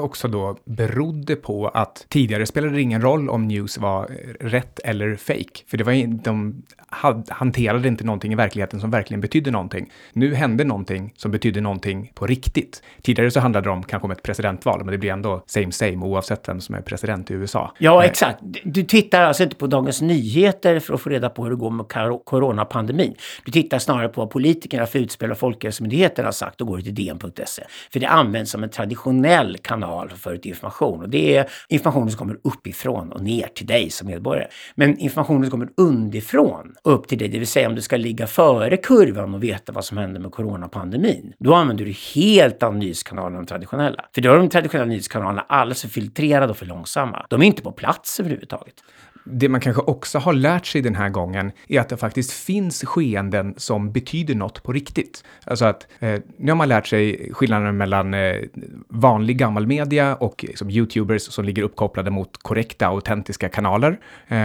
också då berodde på att tidigare spelade det ingen roll om news var rätt eller fake. För det var de hanterade inte någonting i verkligheten som verkligen betydde någonting. Nu hände någonting som betydde någonting på riktigt. Tidigare så handlade det om kanske om ett presidentval, men det blir ändå same oavsett vem som är president i USA. Ja, exakt. Du tittar alltså inte på Dagens Nyheter för att få reda på hur det går med coronapandemin. Du tittar snarare på vad politikerna för utspel och Folkhälsomyndigheten har sagt och går till dn.se. För det används som en traditionell kanal för ut information. Och det är information som kommer uppifrån och ner till dig som medborgare. Men information som kommer underifrån upp till dig, det vill säga om du ska ligga före kurvan och veta vad som händer med coronapandemin, då använder du helt andra nyhetskanaler än de traditionella. För då är de traditionella nyhetskanalerna alldeles för filtrerade och för långsamma. De är inte på plats överhuvudtaget. Det man kanske också har lärt sig den här gången är att det faktiskt finns skeenden som betyder något på riktigt. Alltså att nu har man lärt sig skillnaden mellan vanlig gammal media och som YouTubers som ligger uppkopplade mot korrekta, autentiska kanaler.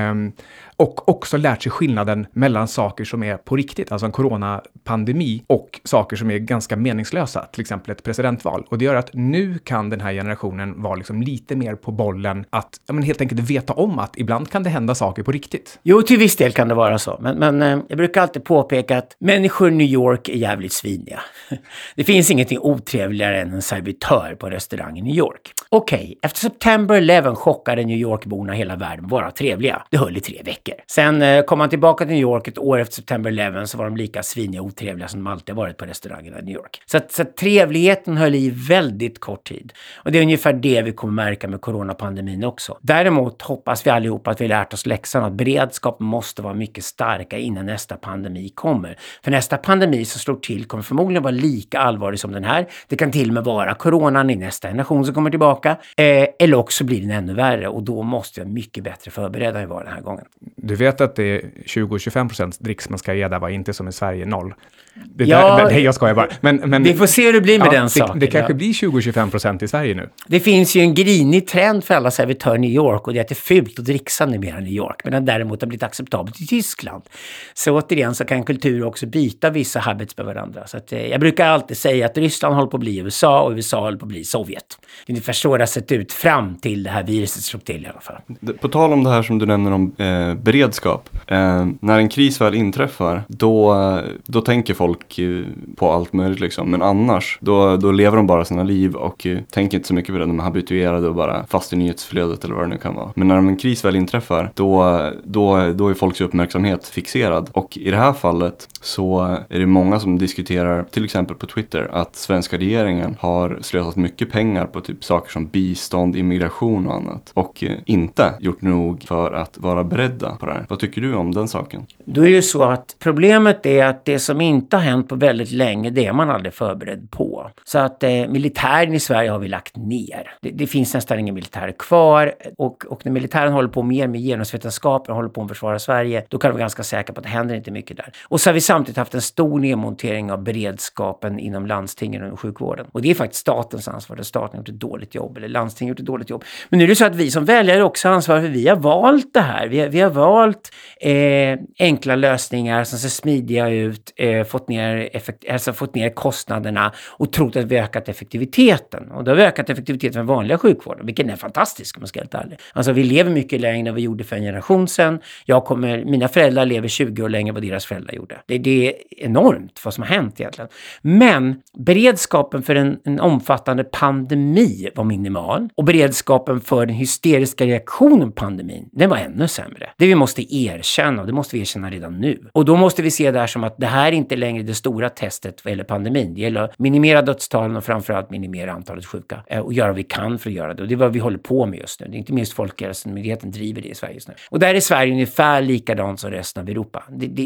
Och också lärt sig skillnaden mellan saker som är på riktigt, alltså en coronapandemi, och saker som är ganska meningslösa, till exempel ett presidentval. Och det gör att nu kan den här generationen vara liksom lite mer på bollen att helt enkelt veta om att ibland kan det hända saker på riktigt. Jo, till viss del kan det vara så. Men jag brukar alltid påpeka att människor i New York är jävligt sviniga. Det finns ingenting otrevligare än en servitör på restaurang i New York. Okej, efter September 11 chockade New York-borna hela världen vara trevliga. Det höll i 3 veckor. Sen kom man tillbaka till New York ett år efter September 11 så var de lika sviniga och otrevliga som de alltid varit på restaurangerna i New York. Så trevligheten höll i väldigt kort tid. Och det är ungefär det vi kommer märka med coronapandemin också. Däremot hoppas vi allihopa att vi lärt oss läxan att beredskap måste vara mycket starkare innan nästa pandemi kommer. För nästa pandemi som slår till kommer förmodligen vara lika allvarlig som den här. Det kan till och med vara coronan i nästa generation som kommer tillbaka. Eller också blir den ännu värre och då måste vi vara mycket bättre förberedda än vi var den här gången. Du vet att det är 20-25% dricks man ska ge där, var inte som i Sverige 0. Jag skojar bara. Men vi får se hur det blir med den saken. Det kanske blir 20-25% i Sverige nu. Det finns ju en grinig trend för alla servitörer i New York och det är att det är fult att dricksa numera i New York. Men den däremot har blivit acceptabelt i Tyskland. Så återigen så kan kulturer också byta vissa habits med varandra. Så att, jag brukar alltid säga att Ryssland håller på att bli USA och USA håller på att bli Sovjet. Det är ungefär så det har sett ut fram till det här viruset slog till i alla fall. På tal om det här som du nämner om beredskap. När en kris väl inträffar, då tänker folk på allt möjligt liksom. Men annars, då lever de bara sina liv och tänker inte så mycket på det. De är habituerade och bara fast i nyhetsflödet eller vad det nu kan vara. Men när en kris väl inträffar, då är folks uppmärksamhet fixerad. Och i det här fallet så är det många som diskuterar, till exempel på Twitter, att svenska regeringen har slösat mycket pengar på typ saker som bistånd, immigration och annat. Och inte gjort nog för att vara beredda på det här. Vad tycker du om den saken? Då är det så att problemet är att det som inte har hänt på väldigt länge, det är man aldrig förberedd på. Så att militären i Sverige har vi lagt ner. Det finns nästan ingen militär kvar och när militären håller på mer med genusvetenskapen och håller på att försvara Sverige, då kan vi vara ganska säkra på att det händer inte mycket där. Och så har vi samtidigt haft en stor nedmontering av beredskapen inom landstingen och sjukvården. Och det är faktiskt statens ansvar. Att staten har gjort ett dåligt jobb eller landstingen har gjort ett dåligt jobb. Men nu är det så att vi som väljare också har ansvar för vi har valt det här. Vi har valt enkla lösningar som ser smidiga ut, fått ner kostnaderna och trott att vi ökat effektiviteten. Och då har vi ökat effektiviteten för vanliga sjukvården, vilket är fantastiskt om man ska vara helt ärlig. Alltså vi lever mycket längre än vi gjorde för en generation sedan. Mina föräldrar lever 20 år längre än vad deras föräldrar gjorde. Det är enormt vad som har hänt egentligen. Men beredskapen för en omfattande pandemi var minimal. Och beredskapen för den hysteriska reaktionen på pandemin, den var ännu sämre. Det vi måste erkänna, och det måste vi erkänna redan nu. Och då måste vi se det här som att det här är inte längre det stora testet vad gäller pandemin. Det gäller att minimera dödstalen och framförallt minimera antalet sjuka. Och göra vad vi kan för att göra det. Och det är vad vi håller på med just nu. Det är inte minst Folkhälsomyndigheten driver det i Sverige just nu. Och där är Sverige ungefär likadant som resten av Europa.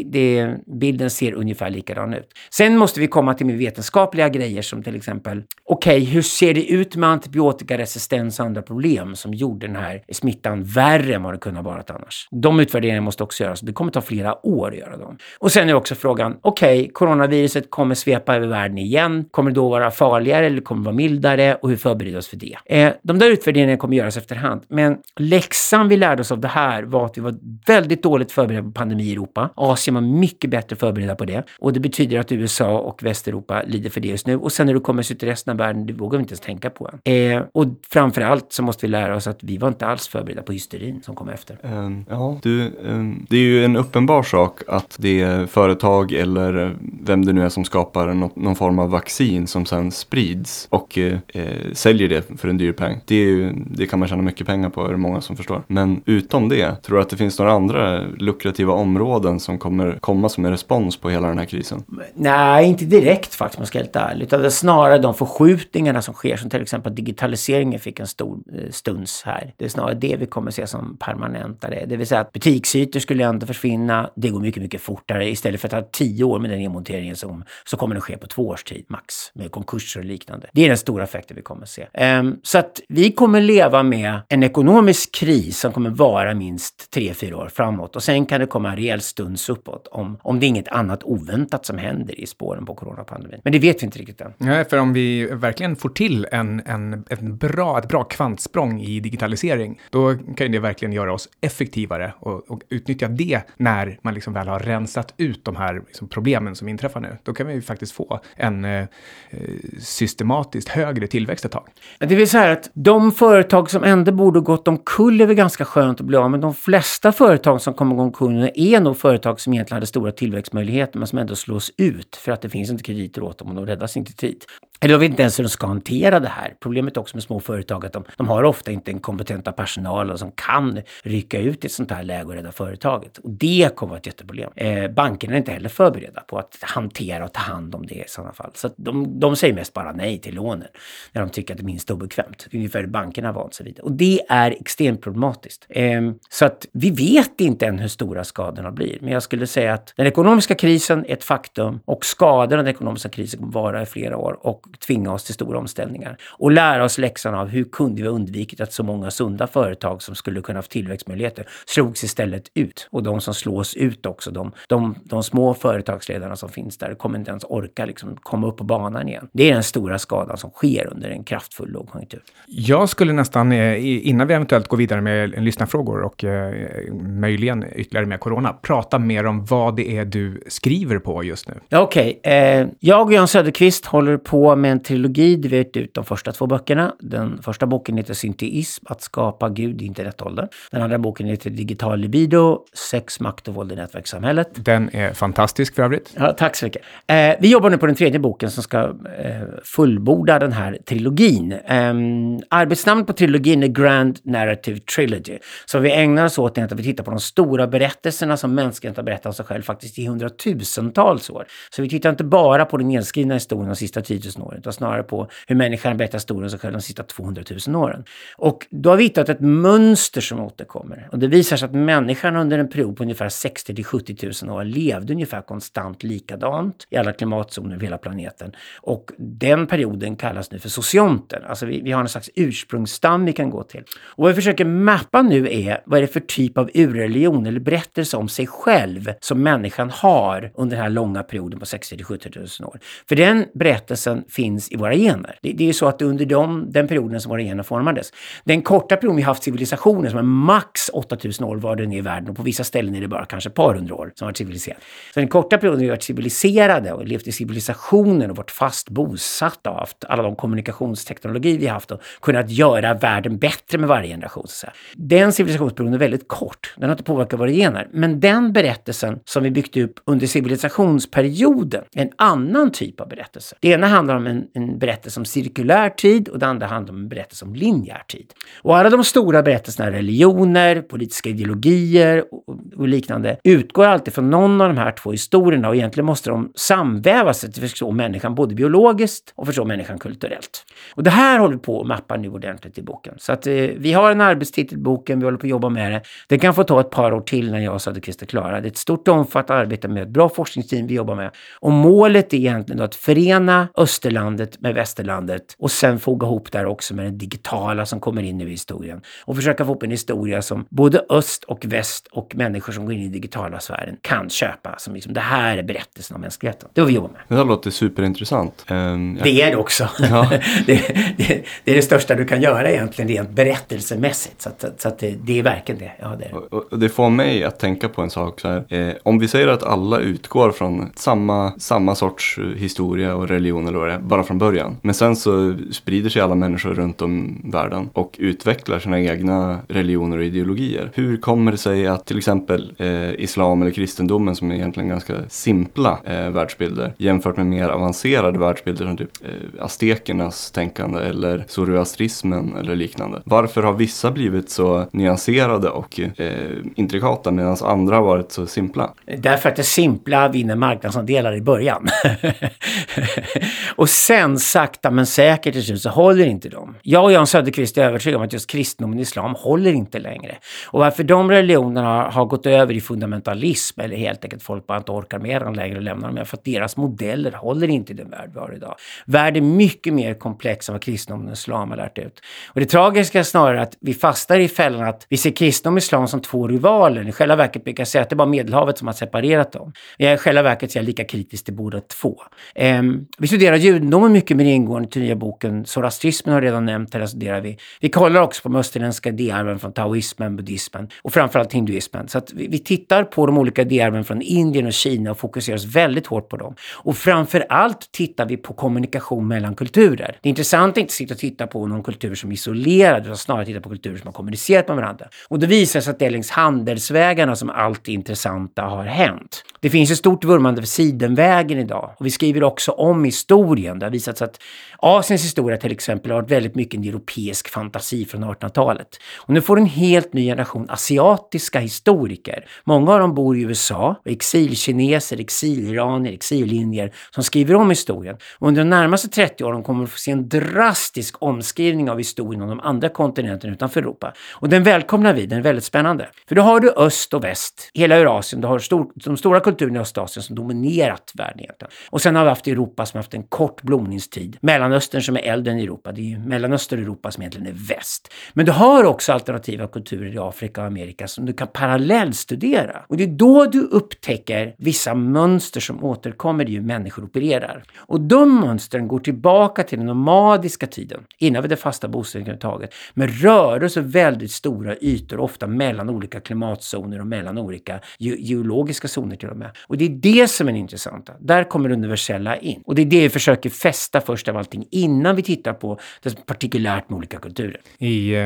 Bilden ser ungefär likadan ut. Sen måste vi komma till med vetenskapliga grejer som till exempel, hur ser det ut med antibiotikaresistens och andra problem som gjorde den här smittan värre än vad det kunde ha varit annars? De utvärderingarna måste också göras. Det kommer ta flera år att göra dem. Och sen är också frågan, okej, coronaviruset kommer svepa över världen igen. Kommer det då vara farligare eller kommer det vara mildare? Och hur förbereder oss för det? De där utvärderingarna kommer göras efterhand. Men läxan vi lärde oss av det här var att vi var väldigt dåligt förberedda på pandemi i Europa. Asien var mycket bättre förberedda på det. Och det betyder att USA och Västeuropa lider för det just nu. Och sen när du kommer ut i resten av världen, det vågar vi inte ens tänka på än. Och framförallt så måste vi lära oss att vi var inte alls förberedda på hysterin som kom efter. Det är ju en uppenbar sak att det är företag eller vem det nu är som skapar någon form av vaccin som sen sprids och säljer det för en dyr peng. Det kan man tjäna mycket pengar på, är det många som förstår. Men utom det, tror jag att det finns några andra lukrativa områden som kommer komma som en respons på hela den här krisen? Nej, inte direkt faktiskt, man ska helt ärligt. Utan det är snarare de förskjutningarna som sker, som till exempel digitaliseringen fick en stor stunds här. Det är snarare det vi kommer se som permanentare. Det vill säga att butiksytor skulle ändå försvinna. Det går mycket, mycket fortare. Istället för att ta 10 år med den nedmonteringen så kommer det ske på 2 års tid max. Med konkurser och liknande. Det är den stora effekten vi kommer se. Så att vi kommer leva med en ekonomisk kris som kommer vara minst 3-4 år framåt. Och sen kan det komma en rejäl stunds uppåt om det är inget annat oväntat som händer i spåren på coronapandemin. Men det vet vi inte riktigt än. Nej, för om vi verkligen får till ett bra kvantsprång i digitalisering, då kan det verkligen göra oss effektivare och utnyttja det när man liksom väl har rensat ut de här liksom problemen som inträffar nu. Då kan vi faktiskt få en systematiskt högre tillväxt ett tag. Det vill säga att de företag som ändå borde gått omkull är väl ganska skönt att bli av, men de flesta företag som kommer gå omkull är nog företag som egentligen hade stora tillväxtmöjligheter men som ändå slås ut för att det finns inte krediter åt dem och de räddas inte i tid. Eller jag vet inte ens hur de ska hantera det här. Problemet också med små företag att de har ofta inte en kompetenta personal som kan rycka ut i ett sånt här läge och rädda företaget. Och det kommer att vara ett jätteproblem. Bankerna är inte heller förberedda på att hantera och ta hand om det i sådana fall. Så att de säger mest bara nej till lånen när de tycker att det är minst obekvämt. Ungefär bankerna vant sig vid. Och det är extremt problematiskt. Så att vi vet inte än hur stora skadorna blir. Men jag skulle säga att den ekonomiska krisen är ett faktum och skadorna av den ekonomiska krisen kommer vara i flera år och tvinga oss till stora omställningar. Och lära oss läxan av hur kunde vi undvikit att så många sunda företag som skulle kunna ha tillväxtmöjligheter slogs istället ut. Och de som slås ut också, de små företagsledarna som finns där kommer inte ens orka liksom komma upp på banan igen. Det är den stora skadan som sker under en kraftfull lågkonjunktur. Jag skulle nästan, innan vi eventuellt går vidare med lyssnarfrågor och möjligen ytterligare med corona, prata mer om vad det är du skriver på just nu. Okej. Jag och Jan Söderqvist håller på med en trilogi. Du vet ut de första 2 böckerna. Den första boken heter Synteism, att skapa Gud i internetåldern. Den andra boken heter Digital libido, sex, makt och våld i nätverkssamhället. Den är fantastisk för övrigt. Ja, tack så mycket. Vi jobbar nu på den 3:e boken som ska fullborda den här trilogin. Arbetsnamnet på trilogin är Grand Narrative Trilogy. Så vi ägnar oss åt att vi tittar på de stora berättelserna som mänskligheten har berättat om sig själv faktiskt i 100-tusentals år. Så vi tittar inte bara på den nedskrivna historien de sista 10 000 åren, utan snarare på hur människan berättar historien om sig själv de sista 200 000 åren. Och då har vi hittat ett mönster som återkommer. Och det visar sig att människan under en period på ungefär 60-70 000 år levde ungefär konstant likadant i alla klimatzoner över hela planeten. Och den perioden kallas nu för socionten. Alltså vi har en slags ursprungsstam vi kan gå till. Och vad vi försöker mappa nu är vad är det för typ av urreligion eller berättelse om sig själv som människan har under den här långa perioden på 60-70 000 år. För den berättelsen finns i våra gener. Det är ju så att under den perioden som våra gener formades. Den korta perioden vi har haft civilisationer som är max 8000 år var den är i världen och på vissa ställen är det bara kanske ett par hundra år som har varit civiliserat. Så den korta perioden vi har varit civiliserade och levt i civilisationen och varit fast bosatta och haft alla de kommunikationsteknologi vi har haft och kunnat göra världen bättre med varje generation. Så den civilisationsperioden är väldigt kort. Den har inte påverkat våra gener. Men den berättelsen som vi byggt upp under civilisationsperioden är en annan typ av berättelse. Det ena handlar om en berättelse om cirkulär tid och det andra handlar om en berättelse om linjär tid. Och alla de stora berättelserna, religioner, politiska ideologier och liknande, utgår alltid från någon av de här 2 historierna och egentligen måste de samvävas till att förstå människan både biologiskt och förstå människan kulturellt. Och det här håller vi på att mappa nu ordentligt i boken. Så att vi har en arbetstitel i boken, vi håller på att jobba med det. Det kan få ta ett par år till när jag och Söderqvist är klara. Det är ett stort omfattande arbete med ett bra forskningsteam vi jobbar med. Och målet är egentligen att förena Österlandet med Västerlandet och sen foga ihop där också med den digitala som kommer in nu i historien. Och försöka få upp en historia som både öst och och väst och människor som går in i digitala sfären kan köpa. Som liksom, det här är berättelsen om mänskligheten. Det har vi jobbat med. Det här låter superintressant. Det är det också. Ja. det är det största du kan göra egentligen rent berättelsemässigt. Så att det är verkligen det. Ja, det är det. Och det får mig att tänka på en sak så här. Om vi säger att alla utgår från samma sorts historia och religion eller vad det är, bara från början. Men sen så sprider sig alla människor runt om världen och utvecklar sina egna religioner och ideologier. Hur kommer det sig att till exempel islam eller kristendomen, som är egentligen ganska simpla världsbilder, jämfört med mer avancerade världsbilder som typ aztekernas tänkande eller zoroastrismen eller liknande. Varför har vissa blivit så nyanserade och intrikata medan andra har varit så simpla? Därför att det simpla vinner marknadsandelar i början. Och sen sakta men säkert till slut så håller inte de. Jag och Jan Söderqvist är övertygade om att just kristendomen och islam håller inte längre. Och varför de religionerna har gått över i fundamentalism eller helt enkelt folk bara inte orkar med den längre och lämnar dem, för att deras modeller håller inte i den värld vi har idag. Världen är mycket mer komplex än vad kristendomen och islam har lärt ut. Och det tragiska är snarare att vi fastnar i fällan att vi ser kristendom och islam som två rivaler. I själva verket brukar jag säga att det är bara Medelhavet som har separerat dem. Jag är i själva verket lika kritisk till båda två. Vi studerar judendomen mycket mer ingående till nya boken. Zoroastrismen har redan nämnt, här studerar vi. Vi kollar också på de österländska idéarven från taoismen, buddhismen och framförallt hinduismen. Så att vi tittar på de olika idéarven från Indien och Kina och fokuserar oss väldigt hårt på dem. Och framförallt tittar vi på kommunikation mellan kulturer. Det är intressant att inte sitta och titta på någon kultur som är isolerad, utan snarare titta på kulturer som har kommunicerat med varandra. Och det visar sig att det är längs handelsvägarna som allt det intressanta har hänt. Det finns ett stort vurmande för Sidenvägen idag. Och vi skriver också om historien. Det har visat sig att Asiens historia till exempel har varit väldigt mycket en europeisk fantasi från 1800-talet. Och nu får en helt ny generation asiatiska historiker. Många av dem bor i USA, exilkineser, exiliranier, exilindier som skriver om historien. Och under de närmaste 30 åren kommer vi få se en drastisk omskrivning av historien om de andra kontinenterna utanför Europa. Och den välkomnar vi, den är väldigt spännande. För då har du öst och väst, hela Eurasien, du har de stora kulturerna i Östasien som dominerat världen egentligen. Och sen har vi haft Europa som har haft en kort blomningstid. Mellanöstern som är äldre än Europa, det är ju Mellanöstern och Europa som egentligen är väst. Men du har också alternativa kulturer i Afrika och Amerika som du kan parallellt studera. Och det är då du upptäcker vissa mönster som återkommer i hur människor opererar. Och de mönstren går tillbaka till den nomadiska tiden, innan vi det fasta bosättningstaget, med rörelser väldigt stora ytor, ofta mellan olika klimatzoner och mellan olika geologiska zoner till och med. Och det är det som är intressanta. Där kommer det universella in. Och det är det vi försöker fästa först av allting innan vi tittar på det partikulärt med olika kulturer. I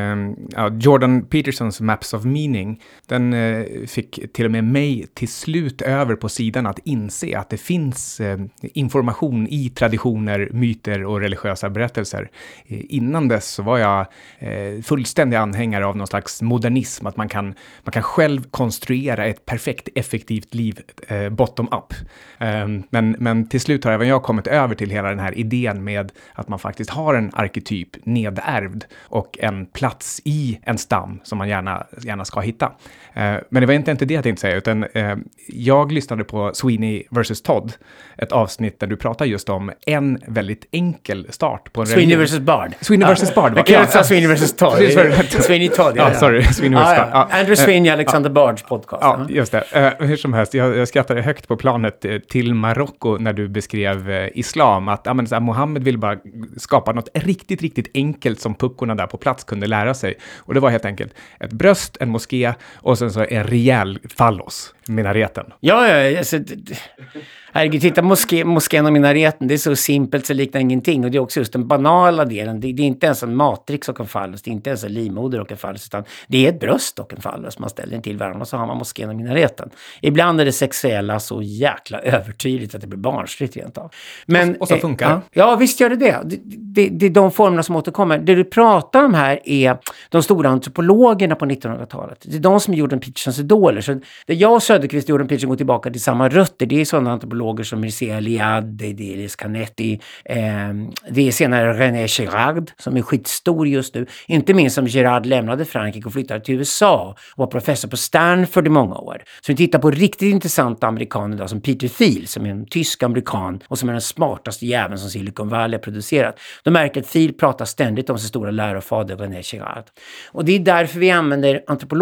Jordan Petersons Maps of Meaning, den fick till och med mig till slut över på sidan att inse att det finns information i traditioner, myter och religiösa berättelser. Innan dess så var jag fullständig anhängare av någon slags modernism, att man kan själv konstruera ett perfekt effektivt liv bottom up. Men till slut har även jag kommit över till hela den här idén med att man faktiskt har en arketyp nedärvd och en plats i en stam som man gärna ska hitta. Men det var inte det jag tänkte säga, utan jag lyssnade på Sweeney vs. Todd, ett avsnitt där du pratar just om en väldigt enkel start på en Sweeney vs. Bard. Sweeney vs. Bard. Jag kan inte säga Sweeney vs. Todd. Sweeney Todd. Ja, sorry. Sweeney vs. Bard. Andrew Sweeney, Alexander Bards podcast. Ja, just det. Hur som helst, jag skrattade högt på planet till Marocko när du beskrev islam, att Mohammed ville bara skapa något riktigt, riktigt enkelt som puckorna där på plats kunde lära sig. Och det var helt enkelt ett bröst, en moské och sen så en rejäl fallos, minareten. Ja, alltså, herregud, titta moskén och minareten, det är så simpelt så liknar ingenting. Och det är också just den banala delen. Det är inte ens en matrix och en fallos, det är inte ens en livmoder och en fallos, utan det är ett bröst och en fallos. Man ställer den till varandra och så har man moskén och minareten. Ibland är det sexuella så jäkla övertydligt att det blir barnsligt rent av. Men, och så funkar. Ja, visst gör det. Det är de formerna som återkommer. Det du pratar om här är de stora antropologerna på 1900-talet. Det är de som gjorde Petersons idoler. Så det jag och Söderqvist gjorde Peterson går tillbaka till samma rötter. Det är sådana antropologer som Mircea Eliade, det är Elias Canetti, det är senare René Girard som är skitstor just nu. Inte minst som Girard lämnade Frankrike och flyttade till USA och var professor på Stanford i många år. Så vi tittar på riktigt intressanta amerikaner idag som Peter Thiel, som är en tysk amerikan och som är den smartaste jäveln som Silicon Valley har producerat. De märker att Thiel pratar ständigt om sin stora lärofader René Girard. Och det är därför vi använder antropologer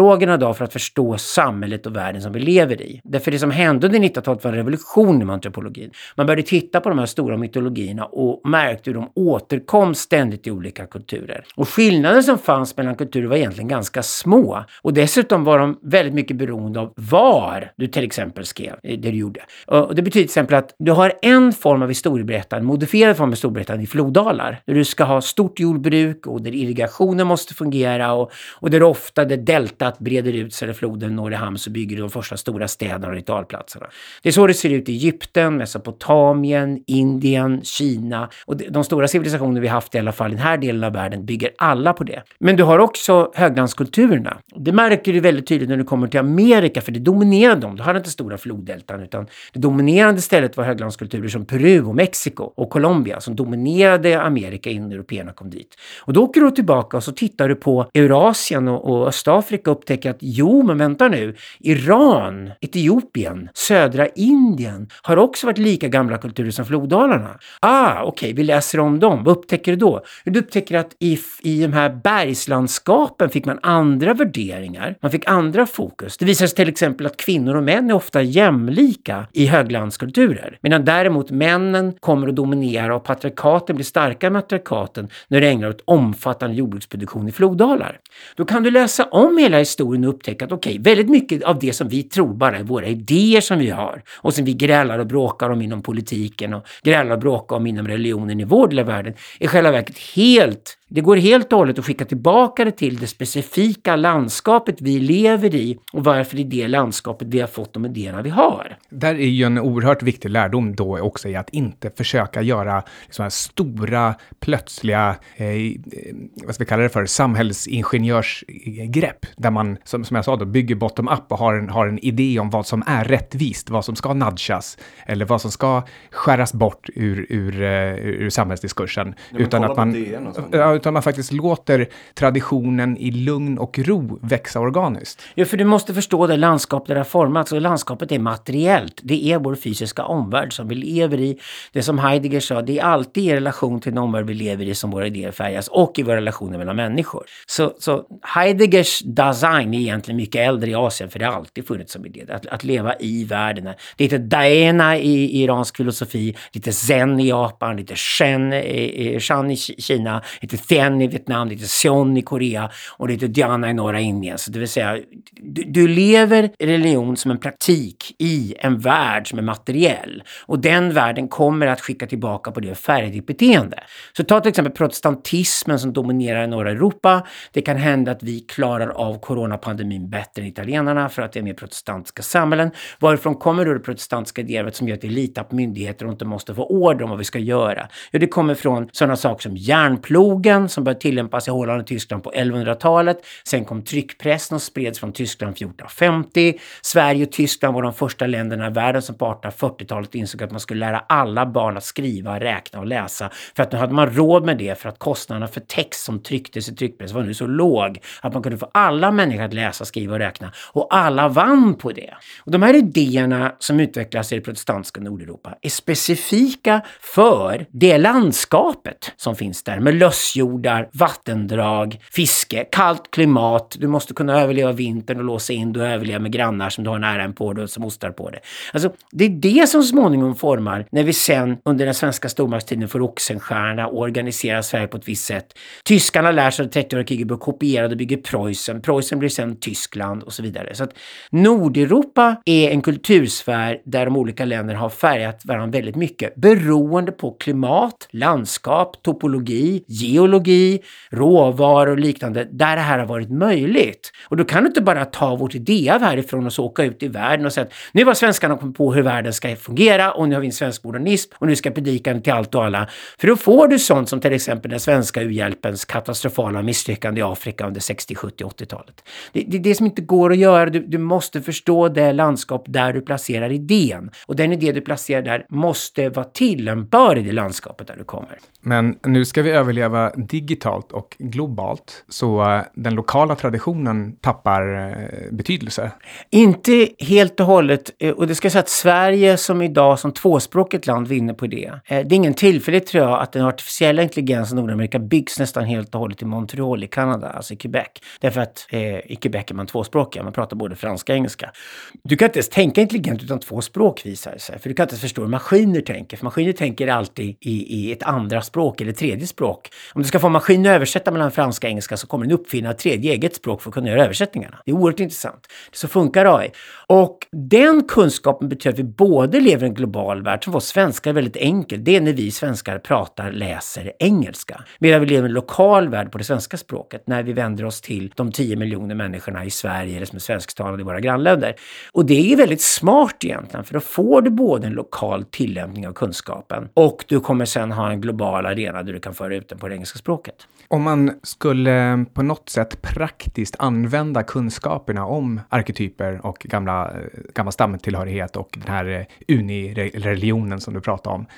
mytologerna då för att förstå samhället och världen som vi lever i. Därför det som hände under 1900-talet var en revolution i antropologin. Man började titta på de här stora mytologierna och märkte hur de återkom ständigt i olika kulturer. Och skillnaden som fanns mellan kulturer var egentligen ganska små. Och dessutom var de väldigt mycket beroende av var du till exempel skrev det du gjorde. Och det betyder till exempel att du har en form av historieberättande, en modifierad form av historieberättande i floddalar. Där du ska ha stort jordbruk och där irrigationen måste fungera och där ofta det deltat breder ut sig där floden når i hamn så bygger du de första stora städerna och ritualplatserna. Det är så det ser ut i Egypten, Mesopotamien, Indien, Kina och de stora civilisationer vi haft i alla fall i den här delen av världen bygger alla på det. Men du har också höglandskulturerna. Det märker du väldigt tydligt när du kommer till Amerika för det dominerade dem. Du hade inte stora floddeltan utan det dominerande stället var höglandskulturer som Peru och Mexiko och Colombia som dominerade Amerika innan européerna kom dit. Och då åker du tillbaka och så tittar du på Eurasien och Östafrika och upptäcker att men vänta nu, Iran, Etiopien, södra Indien har också varit lika gamla kulturer som floddalarna. Okej, vi läser om dem. Vad upptäcker du då? Du upptäcker att i de här bergslandskapen fick man andra värderingar. Man fick andra fokus. Det visar sig till exempel att kvinnor och män är ofta jämlika i höglandskulturer. Medan däremot männen kommer att dominera och patriarkaten blir starkare med patriarkaten när det ägnar åt omfattande jordbruksproduktion i floddalar. Då kan du läsa om hela historien och upptäcka att väldigt mycket av det som vi tror bara är våra idéer som vi har och som vi grälar och bråkar om inom politiken och grälar och bråkar om inom religionen i vår del av världen är i själva verket det går helt och hållet att skicka tillbaka det till det specifika landskapet vi lever i och varför i det landskapet vi har fått de idéerna vi har. Där är ju en oerhört viktig lärdom då också i att inte försöka göra sådana här stora, plötsliga, vad ska vi kalla det för, samhällsingenjörsgrepp där man, som jag sa då, bygger bottom-up och har en idé om vad som är rättvist, vad som ska nudgas eller vad som ska skäras bort ur samhällsdiskursen. Utan man faktiskt låter traditionen i lugn och ro växa organiskt. Ja, för du måste förstå det landskap där det har formats och landskapet är materiellt. Det är vår fysiska omvärld som vi lever i. Det som Heidegger sa, det är alltid i relation till den omvärld vi lever i som våra idéer färgas och i våra relationer mellan människor. Så Heideggers Dasein är egentligen mycket äldre i Asien för det har alltid funnits som idé. Att leva i världen. Det heter Daena i iransk filosofi, lite Zen i Japan, lite Shan i Kina, lite Thien i Vietnam, lite Sion i Korea och lite Dhyana i norra Indien. Så det vill säga, du lever religion som en praktik i en värld som är materiell. Och den världen kommer att skicka tillbaka på det färdigt beteende. Så ta till exempel protestantismen som dominerar i norra Europa. Det kan hända att vi klarar av coronapandemin bättre än italienarna för att det är mer protestantiska samhällen. Varifrån kommer då det protestantiska idéet som gör att vi litar på myndigheter och inte måste få order om vad vi ska göra? Jo, det kommer från sådana saker som järnplogen som började tillämpas i Holland och Tyskland på 1100-talet. Sen kom tryckpressen och spreds från Tyskland 1450. Sverige och Tyskland var de första länderna i världen som på 1840-talet insåg att man skulle lära alla barn att skriva, räkna och läsa. För att nu hade man råd med det för att kostnaderna för text som trycktes i tryckpress var nu så låg att man kunde få alla människor att läsa, skriva och räkna. Och alla vann på det. Och de här idéerna som utvecklas i det protestantiska Nordeuropa är specifika för det landskapet som finns där med lössjordar, vattendrag, fiske, kallt klimat. Du måste kunna överleva vintern och låsa in och överleva med grannar som du har nära en på dig och som ostar på det. Alltså, det är det som småningom formar när vi sen under den svenska stormaktstiden får Oxenstierna och organiserar Sverige på ett visst sätt. Tyskarna lär sig att 30-åriga kriget bör kopiera och bygger Preussen. Preussen blir sen Tyskland och så vidare. Så att Nordeuropa är en kultursfär där de olika länderna har färgat varandra väldigt mycket beroende på klimat, landskap, topologi, geologi, råvaror och liknande där det här har varit möjligt. Och då kan du inte bara ta vårt idé härifrån och så åka ut i världen och säga att nu har svenskarna kommit på hur världen ska fungera och nu har vi en svensk modernism och nu ska predikan till allt och alla. För då får du sånt som till exempel den svenska u-hjälpens katastrofala misslyckande i Afrika under 60, 70, 80-talet. Det är det som inte går att göra. Du måste förstå det landskap där du placerar idén. Och den idé du placerar där måste vara tillämpbar i det landskapet där du kommer. Men nu ska vi överleva digitalt och globalt, så den lokala traditionen tappar betydelse. Inte helt och hållet, och det ska säga att Sverige som idag som tvåspråkigt land vinner på det. Det är ingen tillfällighet tror jag att den artificiella intelligensen i Nordamerika byggs nästan helt och hållet i Montreal i Kanada, alltså i Quebec. Därför att i Quebec är man tvåspråkig, man pratar både franska och engelska. Du kan inte ens tänka intelligent utan två språk visar det sig, för du kan inte ens förstå hur maskiner tänker. För maskiner tänker alltid i ett andra språk eller tredje språk. Om du ska få maskinen att översätta mellan franska och engelska så kommer den uppfinna ett tredje eget språk för att kunna göra översättningarna. Det är oerhört intressant. Så funkar AI. Och den kunskapen betyder att vi både lever i en global värld som för oss svenskar är väldigt enkel. Det är när vi svenskar pratar, läser engelska. Medan vi lever i en lokal värld på det svenska språket när vi vänder oss till de 10 miljoner människorna i Sverige eller som är svensktalande i våra grannländer. Och det är väldigt smart egentligen, för då får du både en lokal tillämpning av kunskapen och du kommer sen ha en global arena där du kan föra ut den på det engelska språket. Om man skulle på något sätt praktiskt använda kunskaperna om arketyper och gamla stamtillhörighet och den här unireligionen som du pratade om.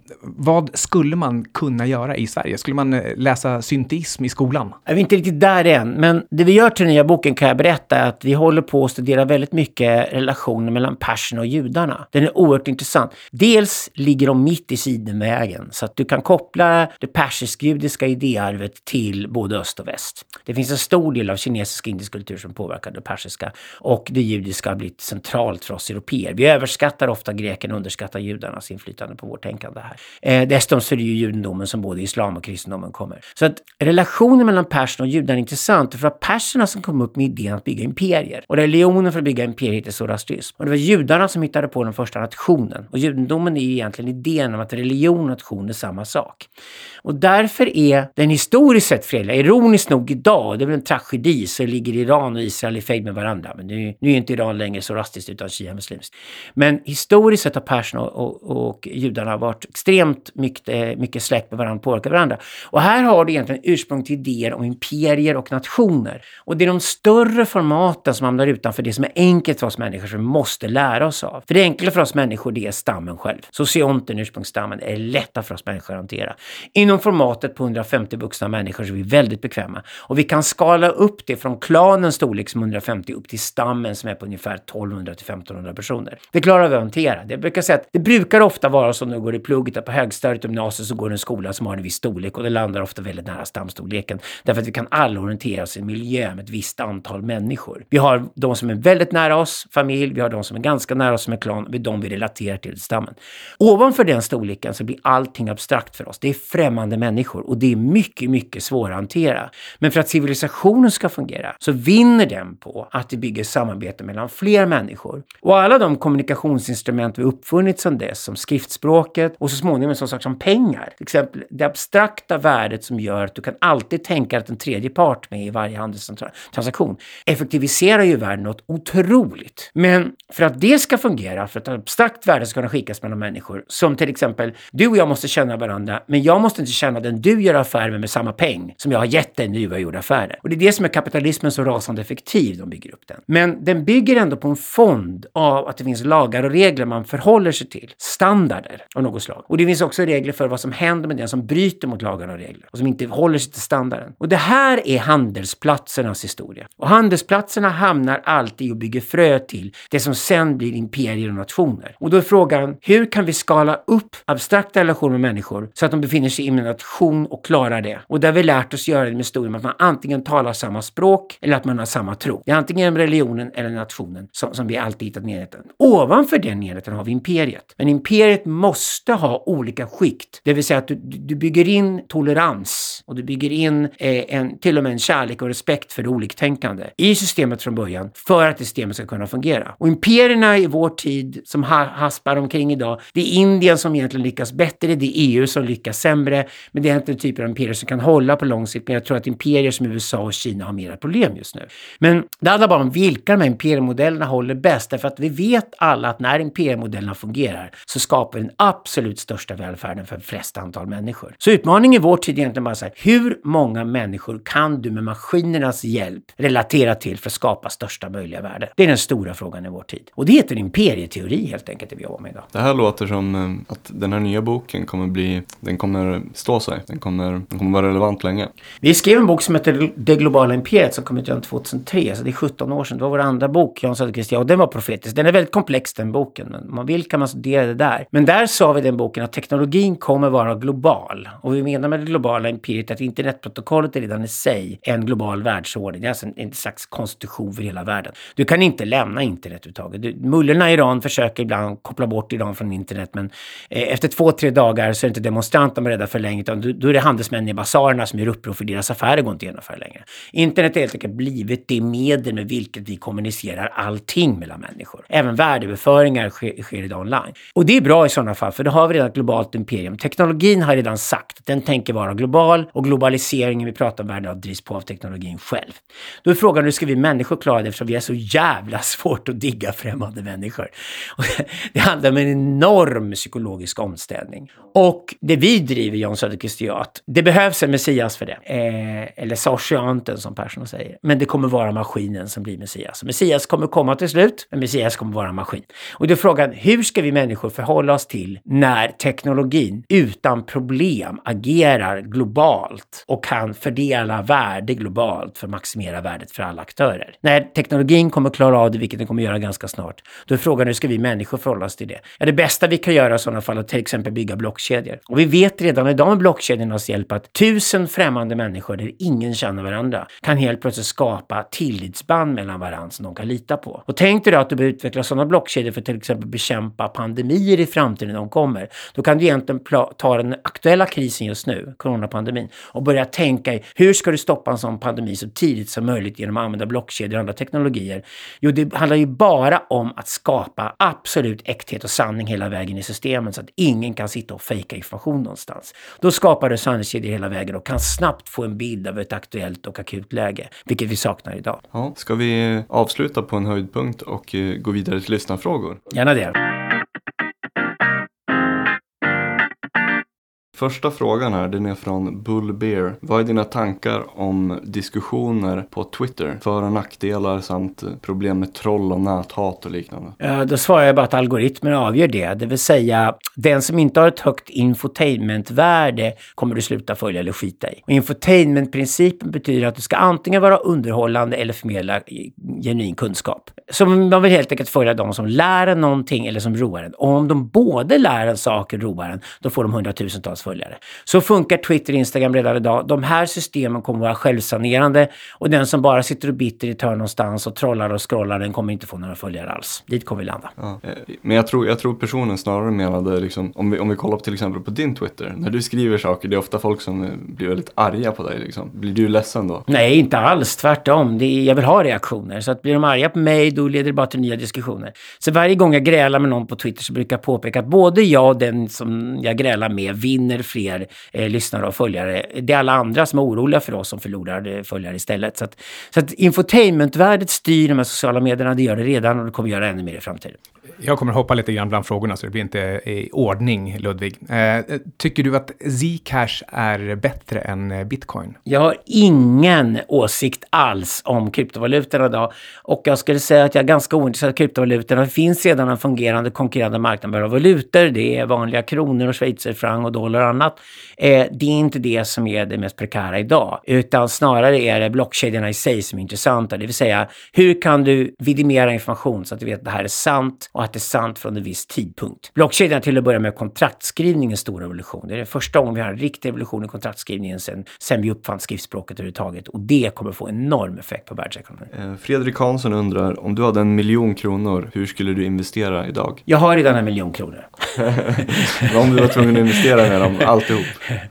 Vad skulle man kunna göra i Sverige? Skulle man läsa synteism i skolan? Jag är inte riktigt där än, men det vi gör till den nya boken kan jag berätta att vi håller på att studera väldigt mycket relationer mellan perserna och judarna. Den är oerhört intressant. Dels ligger de mitt i sidenvägen så att du kan koppla det persisk-judiska idéarvet till både öst och väst. Det finns en stor del av kinesisk och indisk kultur som påverkar det persiska och det judiska har blivit centralt för oss europeer. Vi överskattar ofta grekerna och underskattar judarnas inflytande på vårt tänkande här. Dessutom så är det ju judendomen som både islam och kristendomen kommer. Så att relationen mellan perserna och judarna är intressant för att perserna som kom upp med idén att bygga imperier. Och religionen för att bygga imperier heter zoroastrism. Och det var judarna som hittade på den första nationen. Och judendomen är egentligen idén om att religion och nation är samma sak. Och därför är den historiskt sett fredliga, ironiskt nog idag, det är väl en tragedi, så ligger Iran och Israel i fejd med varandra. Men nu är inte Iran längre zoroastriskt utan shia-muslimskt. Men historiskt sett har perserna och judarna varit extremt mycket släkt med varandra, påverkat varandra. Och här har det egentligen ursprung till idéer om imperier och nationer. Och det är de större formaten som hamnar utanför det som är enkelt för oss människor som vi måste lära oss av. För det enkla för oss människor, det är stammen själv. Socionten, ursprungsstammen, är lätta för oss människor att hantera. Inom formatet på 150 vuxna människor så är vi väldigt bekväma. Och vi kan skala upp det från klanens storlek som 150 upp till stammen som är på ungefär 1200 till 1500 personer. Det klarar vi att hantera. Det brukar säga att det brukar ofta vara som när du går i plugget att på högstadiet och gymnasiet så går en skola som har en viss storlek och det landar ofta väldigt nära stamstorleken. Därför att vi kan alla orientera oss i en miljö med ett visst antal människor. Vi har de som är väldigt nära oss, familj, vi har de som är ganska nära oss som är klan, vi är de vi relaterar till stammen. Ovanför den storleken så blir allting abstrakt för oss. Det är främmande människor och det är mycket, mycket svårare att hantera. Men för att civilisationen ska fungera så vinner den på att det bygger samarbete mellan fler människor. Och alla de kommunikationsinstrument vi uppfunnit sedan dess, som skriftspråket och så småningom en sån sak som pengar. Till exempel det abstrakta värdet som gör att du kan alltid tänka att en tredje part med i varje handelstransaktion effektiviserar ju världen något otroligt. Men för att det ska fungera, för att ett abstrakt värde ska kunna skickas mellan människor, som till exempel du och jag måste känna varandra, men jag måste inte känna den du gör affär med samma peng som jag har gett dig när du har gjort affärer. Och det är det som är kapitalismen så rasande effektiv, de bygger upp den. Men den bygger ändå på en fond av att det finns lagar och regler man förhåller sig till. Standarder av något slag. Och det finns också regler för vad som händer med den som bryter mot lagar och regler och som inte håller sig till standarden. Och det här är handelsplatsernas historia. Och handelsplatserna hamnar alltid och bygger frö till det som sen blir imperier och nationer. Och då är frågan, hur kan vi skala upp abstrakta relationer med människor så att de befinner sig i en nation och klarar det? Och där vi lärt oss göra det med historien att man antingen talar samma språk eller att man har samma tro. Det är antingen religionen eller nationen som vi alltid hittat enheten. Ovanför den enheten har vi imperiet. Men imperiet måste ha olika skikt. Det vill säga att du bygger in tolerans och du bygger in till och med en kärlek och respekt för det oliktänkande i systemet från början för att systemet ska kunna fungera. Och imperierna i vår tid som haspar omkring idag, det är Indien som egentligen lyckas bättre, det är EU som lyckas sämre, men det är inte en typ av imperier som kan hålla på lång sikt. Men jag tror att imperier som USA och Kina har mera problem just nu. Men det handlar bara om vilka de här imperiemodellerna håller bäst, därför att vi vet alla att när imperiemodellerna fungerar så skapar den absolut största välfärden för flest antal människor. Så utmaningen i vår tid är egentligen bara så här, hur många människor kan du med maskinernas hjälp relatera till för att skapa största möjliga värde? Det är den stora frågan i vår tid. Och det heter imperieteori helt enkelt, det vi jobbar med idag. Det här låter som att den här nya boken kommer stå sig. Den kommer kommer vara relevant länge. Vi skrev en bok som heter Det globala imperiet som kom ut 2003, så det är 17 år sedan. Det var vår andra bok, Jan Söderqvist, och den var profetisk. Den är väldigt komplex, den boken, men om man vill kan man studera det där. Men där sa vi i den boken att teknologin kommer vara global. Och vi menar med det globala imperiet att internetprotokollet är redan i sig en global världsordning. Det är alltså en slags konstitution för hela världen. Du kan inte lämna internet överhuvudtaget. Mullorna i Iran försöker ibland koppla bort Iran från internet, men efter 2-3 dagar så är det inte demonstranter med rädda för länge, utan då är det handelsmän i basarerna som gör uppror för deras affärer går inte att genomföra längre. Internet är helt enkelt blivit det medel med vilket vi kommunicerar allting mellan människor. Även värdeöverföringar sker idag online. Och det är bra i sådana fall, för då har vi redan ett globalt imperium. Teknologin har redan sagt att den tänker vara global, och globaliseringen vi pratar om världen drivs på av teknologin själv. Då är frågan, hur ska vi människor klara det, eftersom vi är så jävla svårt att digga främmande människor. Och det handlar om en enorm psykologisk omställning. Och det vi driver, Jan Söderqvist, är att det behövs en Messias för det. Eller sargeanten som Persson säger. Men det kommer vara maskinen som blir Messias. Messias kommer komma till slut, men Messias kommer vara maskin. Och då är frågan, hur ska vi människor förhålla oss till när teknologin utan problem agerar globalt och kan fördela värde globalt för att maximera värdet för alla aktörer? När teknologin kommer klara av det, vilket den kommer göra ganska snart, då är frågan, hur ska vi människor förhålla oss till det? Ja, det bästa vi kan göra i sådana fall är till exempel bygga blockkedjor. Och vi vet redan idag med blockkedjornas hjälp att 1000 främmande människor där ingen känner varandra kan helt plötsligt skapa tillitsband mellan varandra som de kan lita på. Och tänk dig då att du behöver utveckla sådana blockkedjor för till exempel bekämpa pandemier i framtiden när de kommer. Då kan du egentligen ta den aktuella krisen just nu, coronapandemin, och börja tänka i hur ska du stoppa en sån pandemi så tidigt som möjligt genom att använda blockkedjor och andra teknologier. Jo, det handlar ju bara om att skapa absolut äkthet och sanning hela vägen i systemen så att ingen kan sitta och fejka information någonstans. Då skapar du sanningskedjor hela vägen och kan snabbt få en bild av ett aktuellt och akut läge, vilket vi saknar idag. Ja, ska vi avsluta på en höjdpunkt och gå vidare till lyssnarfrågor? Gärna det. Första frågan här, den är från Bull Bear. Vad är dina tankar om diskussioner på Twitter? För- och nackdelar samt problem med troll och näthat och liknande. Då svarar jag bara att algoritmer avgör det. Det vill säga, den som inte har ett högt infotainmentvärde kommer du sluta följa eller skita i. Och infotainmentprincipen betyder att du ska antingen vara underhållande eller förmedla genuin kunskap. Så man vill helt enkelt följa de som lär en någonting eller som roar en. Och om de både lär en sak och roar en, då får de 100,000-tals följare. Så funkar Twitter och Instagram redan idag. De här systemen kommer vara självsanerande, och den som bara sitter och bitter i törn någonstans och trollar och scrollar, den kommer inte få några följare alls. Dit kommer vi landa. Ja. Men jag tror personen snarare menade liksom, om vi kollar på till exempel på din Twitter, när du skriver saker, det är ofta folk som blir väldigt arga på dig liksom. Blir du ledsen då? Nej, inte alls. Tvärtom. Jag vill ha reaktioner. Så att blir de arga på mig, då leder det bara till nya diskussioner. Så varje gång jag grälar med någon på Twitter så brukar jag påpeka att både jag och den som jag grälar med vinner fler lyssnare och följare. Det är alla andra som är oroliga för oss som förlorar följare istället. Så att infotainmentvärdet styr de här sociala medierna. Det gör det redan, och det kommer göra ännu mer i framtiden. Jag kommer hoppa lite grann bland frågorna så det blir inte i ordning, Ludvig. Tycker du att Zcash är bättre än Bitcoin? Jag har ingen åsikt alls om kryptovalutorna idag, och jag skulle säga att jag är ganska ointresserad av kryptovalutorna. Det finns redan en fungerande konkurrerande marknad av valutor. Det är vanliga kronor och schweizerfranc och dollar och annat. Det är inte det som är det mest prekära idag, utan snarare är det blockkedjorna i sig som är intressanta. Det vill säga, hur kan du vidimera information så att du vet att det här är sant och att det är sant från en viss tidpunkt. Blockkedjan till att börja med kontraktskrivning är en stor revolution. Det är den första gången vi har en riktig revolution i kontraktskrivningen sen vi uppfann skriftspråket överhuvudtaget, och det kommer få enorm effekt på världsekonomin. Fredrik Hansson undrar, om du hade 1 miljon kronor, hur skulle du investera idag? Jag har redan 1 miljon kronor. Om du var tvungen att investera med dem, alltihop.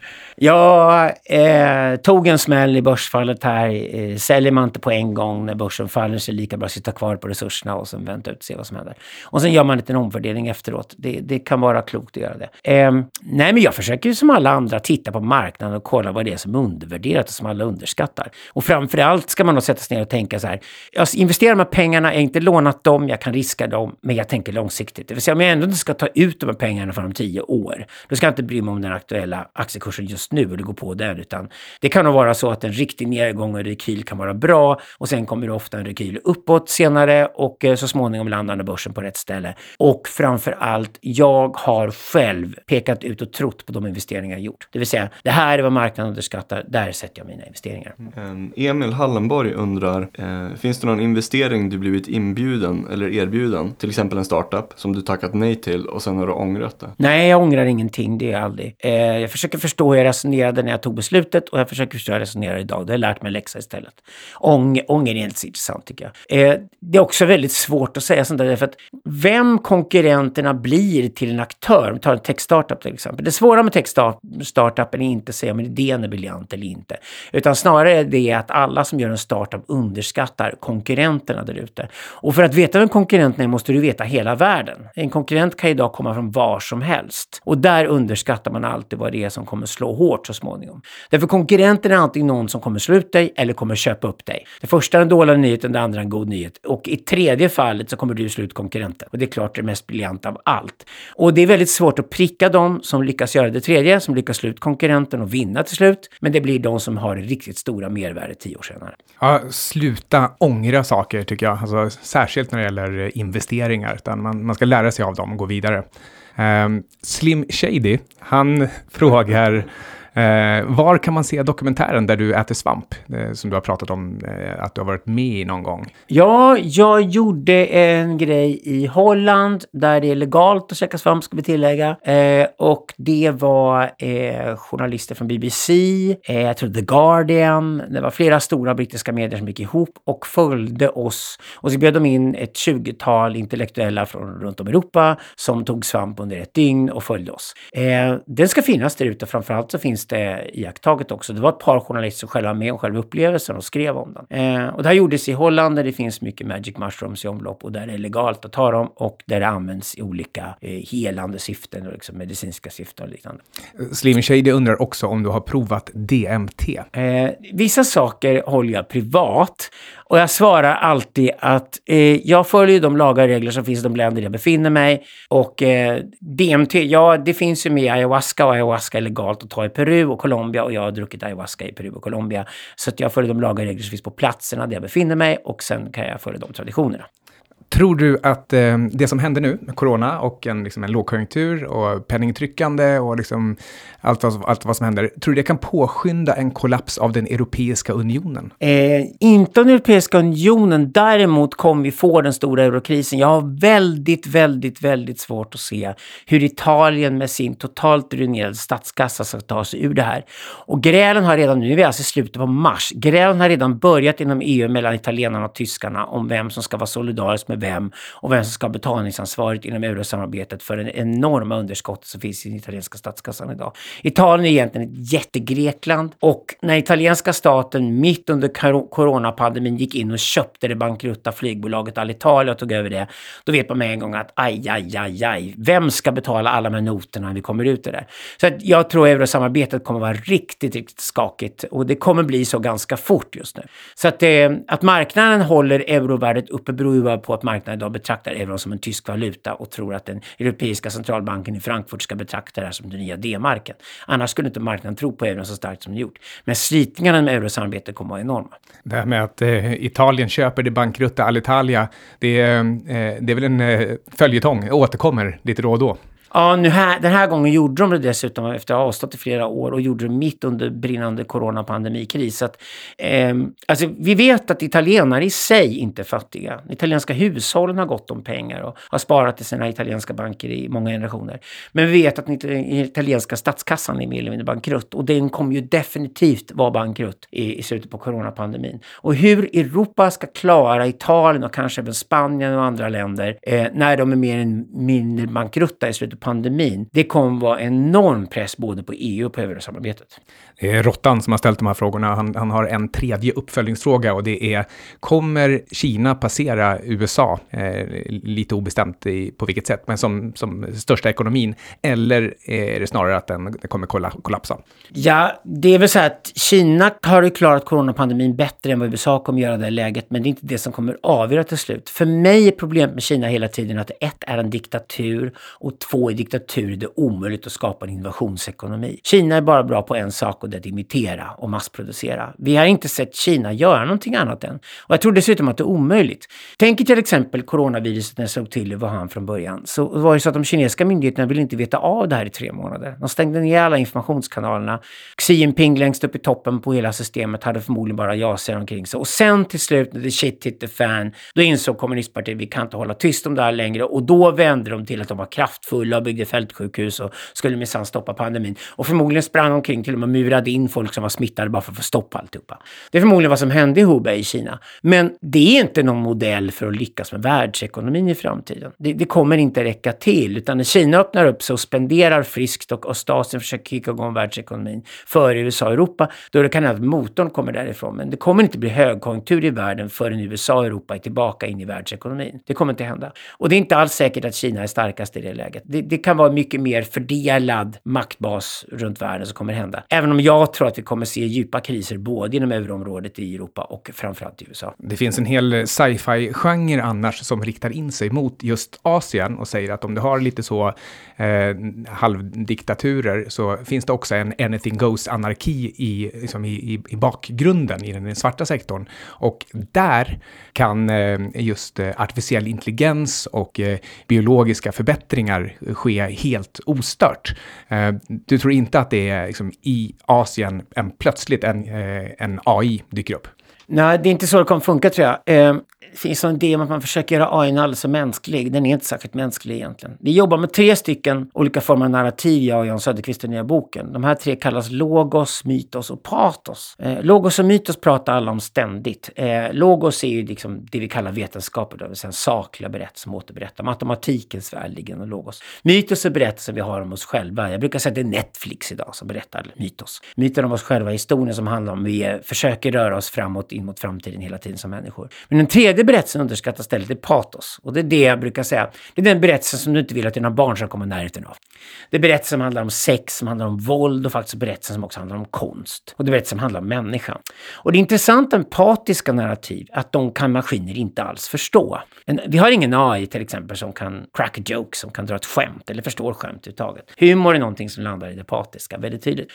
Jag tog en smäll i börsfallet här. Säljer man inte på en gång när börsen faller, så är det lika bra att sitta kvar på resurserna och sen vänta ut och se vad som händer. Och sen gör man en omvärdering efteråt. Det kan vara klokt att göra det. Nej, men jag försöker ju som alla andra titta på marknaden och kolla vad det är som är undervärderat och som alla underskattar. Och framförallt ska man då sätta sig ner och tänka så här. Jag investerar med pengarna, jag har inte lånat dem, jag kan riska dem, men jag tänker långsiktigt. Det vill säga, om jag ändå inte ska ta ut de här pengarna för 10 år, då ska jag inte bry mig om den aktuella aktiekursen just just nu eller gå på den, utan det kan nog vara så att en riktig nedgång och rekyl kan vara bra och sen kommer det ofta en rekyl uppåt senare och så småningom landar börsen på rätt ställe. Och framförallt, jag har själv pekat ut och trott på de investeringar jag gjort. Det vill säga, det här är vad marknaden underskattar, där sätter jag mina investeringar. Emil Hallenborg undrar, finns det någon investering du blivit inbjuden eller erbjuden, till exempel en startup som du tackat nej till och sen har du ångrat det? Nej, jag ångrar ingenting, det är aldrig. Jag försöker förstå hur jag resonerade när jag tog beslutet och jag försöker förstå hur jag resonerar idag. Det har jag lärt mig läxa istället. Ånger är inte så intressant tycker jag. Det är också väldigt svårt att säga sånt där, för att vem konkurrenterna blir till en aktör, vi tar en tech-startup till exempel. Det svåra med tech-startupen är inte att säga om idén är briljant eller inte, utan snarare är det att alla som gör en startup underskattar konkurrenterna där ute. Och för att veta vem konkurrenterna är måste du veta hela världen. En konkurrent kan idag komma från var som helst. Och där underskattar man alltid vad det är som kommer slå hårt så småningom. Därför konkurrenten är alltid någon som kommer slå ut dig eller kommer köpa upp dig. Det första är en dålig nyhet, det andra är en god nyhet. Och i tredje fallet så kommer du slå ut konkurrenten. Och det är klart det mest briljanta av allt. Och det är väldigt svårt att pricka dem som lyckas göra det tredje, som lyckas slå ut konkurrenten och vinna till slut. Men det blir de som har det riktigt stora mervärde 10 år senare. Ja, sluta ångra saker tycker jag. Alltså, särskilt när det gäller investeringar. Utan man ska lära sig av dem och gå vidare. Slim Shady, han frågar... var kan man se dokumentären där du äter svamp? Som du har pratat om att du har varit med i någon gång. Ja, jag gjorde en grej i Holland där det är legalt att käka svamp, ska vi tillägga. Och det var journalister från BBC, jag tror The Guardian. Det var flera stora brittiska medier som gick ihop och följde oss. Och så bjöd de in ett 20-tal intellektuella från runt om Europa som tog svamp under ett dygn och följde oss. Den ska finnas där ute, framförallt så finns det iakttaget också. Det var ett par journalister som själva var med om själva upplevelsen och skrev om den. Och det här gjordes i Holland där det finns mycket magic mushrooms i omlopp och där det är legalt att ta dem och där det används i olika helande syften och liksom medicinska syften och liknande. Slim Shady undrar också om du har provat DMT. Vissa saker håller jag privat och jag svarar alltid att jag följer de lagar och regler som finns i de länder jag befinner mig och DMT, ja det finns ju med ayahuasca och ayahuasca är legalt att ta i Peru och Colombia och jag har druckit ayahuasca i Peru och Colombia så att jag följer de lagar och regler som finns på platserna där jag befinner mig och sen kan jag följa de traditionerna. Tror du att det som händer nu med corona och en lågkonjunktur och penningtryckande och liksom allt vad som händer, tror du det kan påskynda en kollaps av den Europeiska unionen? Inte den Europeiska unionen, däremot kommer vi få den stora eurokrisen. Jag har väldigt svårt att se hur Italien med sin totalt ruinerade statskassa ska ta sig ur det här. Och grälen har redan nu, vi är alltså i slutet på mars, grälen har redan börjat inom EU mellan italienarna och tyskarna om vem som ska vara solidarisk med vem och vem som ska ha betalningsansvaret inom eurosamarbetet för den enorma underskottet som finns i den italienska statskassan idag. Italien är egentligen ett jättegrekland och när italienska staten mitt under coronapandemin gick in och köpte det bankrutta flygbolaget Alitalia och tog över det, då vet man med en gång att aj, vem ska betala alla de här noterna när vi kommer ut i det? Så att jag tror eurosamarbetet kommer vara riktigt skakigt och det kommer bli så ganska fort just nu. Så att marknaden håller eurovärdet uppe beror ju på att marknaden idag betraktar euron som en tysk valuta och tror att den europeiska centralbanken i Frankfurt ska betrakta det här som den nya D-marken. Annars skulle inte marknaden tro på euron så starkt som den gjort. Men slitningarna med eurosamarbetet kommer vara enorma. Det här med att Italien köper det bankrutta Alitalia, det är väl en följetong, återkommer lite då och då. Ja, den här gången gjorde de det dessutom efter att ha avstått i flera år och gjorde det mitt under brinnande coronapandemikris. Alltså, vi vet att italienare i sig inte är fattiga. Italienska hushållen har gott om pengar och har sparat i sina italienska banker i många generationer. Men vi vet att den italienska statskassan är mer eller mindre bankrutt och den kommer ju definitivt vara bankrutt i slutet på coronapandemin. Och hur Europa ska klara Italien och kanske även Spanien och andra länder när de är mer än mindre bankrutta i slutet pandemin, det kommer vara enorm press både på EU och på eurosamarbetet. Det är Rottan som har ställt de här frågorna. Han har en tredje uppföljningsfråga och det är: kommer Kina passera USA, lite obestämt på vilket sätt, men som största ekonomin, eller är det snarare att den kommer kollapsa? Ja, det är väl så att Kina har ju klarat coronapandemin bättre än vad USA kommer göra i det här läget, men det är inte det som kommer avgöra till slut. För mig är problemet med Kina hela tiden att 1 är en diktatur och 2 i diktatur är det omöjligt att skapa en innovationsekonomi. Kina är bara bra på en sak och det är att imitera och massproducera. Vi har inte sett Kina göra någonting annat än. Och jag tror dessutom att det är omöjligt. Tänk till exempel coronaviruset när det slog till i Wuhan från början. Så var det så att de kinesiska myndigheterna ville inte veta av det här i 3 månader. De stängde ner alla informationskanalerna. Xi Jinping längst upp i toppen på hela systemet hade förmodligen bara jaser omkring sig. Och sen till slut när the shit hit the fan, då insåg kommunistpartiet vi kan inte hålla tyst om det här längre. Och då vände de till att de var kraftfulla och byggde fältsjukhus och skulle minsann stoppa pandemin. Och förmodligen sprang omkring till och med murade in folk som var smittade bara för att få stoppa alltihopa. Det är förmodligen vad som hände i Hubei i Kina. Men det är inte någon modell för att lyckas med världsekonomin i framtiden. Det kommer inte räcka till, utan när Kina öppnar upp sig och spenderar friskt och Östasien försöker kicka igång världsekonomin före USA och Europa, då det kan hända att motorn kommer därifrån. Men det kommer inte bli högkonjunktur i världen förrän USA och Europa är tillbaka in i världsekonomin. Det kommer inte hända. Och det är inte alls säkert att Kina är starkast i det läget. Det kan vara mycket mer fördelad maktbas runt världen som kommer hända. Även om jag tror att vi kommer se djupa kriser både inom euroområdet i Europa och framförallt i USA. Det finns en hel sci-fi-genre annars som riktar in sig mot just Asien och säger att om du har lite så halvdiktaturer så finns det också en anything goes-anarki i bakgrunden i den svarta sektorn. Och där kan just artificiell intelligens och biologiska förbättringar ske helt ostört. Du tror inte att det är liksom, i Asien plötsligt en AI dyker upp? Nej, det är inte så det kommer funka tror jag. Det finns en idé om att man försöker göra AI alldeles så mänsklig. Den är inte särskilt mänsklig egentligen. Vi jobbar med 3 stycken olika former av narrativ, jag och Jan Söderqvist i den nya boken. De här 3 kallas logos, mytos och patos. Logos och mytos pratar alla om ständigt. Logos är ju liksom det vi kallar vetenskapet, det vill säga sakliga berättelser som återberättar. Matematikens värld ligger och logos. Mytos är berättelser vi har om oss själva. Jag brukar säga att det är Netflix idag som berättar mytos. Myten om oss själva, historien som handlar om vi försöker röra oss framåt in mot framtiden hela tiden som människor. Men den tredje berättelsen underskattas stället är patos. Och det är det jag brukar säga. Det är den berättelsen som du inte vill att dina barn ska komma närheten av. Det är berättelser som handlar om sex, som handlar om våld och faktiskt berättelser som också handlar om konst. Och det är berättelser som handlar om människan. Och det intressanta med empatiska narrativ att de kan maskiner inte alls förstå. Vi har ingen AI till exempel som kan crack a joke, som kan dra ett skämt eller förstår skämt överhuvudtaget. Humor är någonting som landar i det empatiska väldigt tydligt.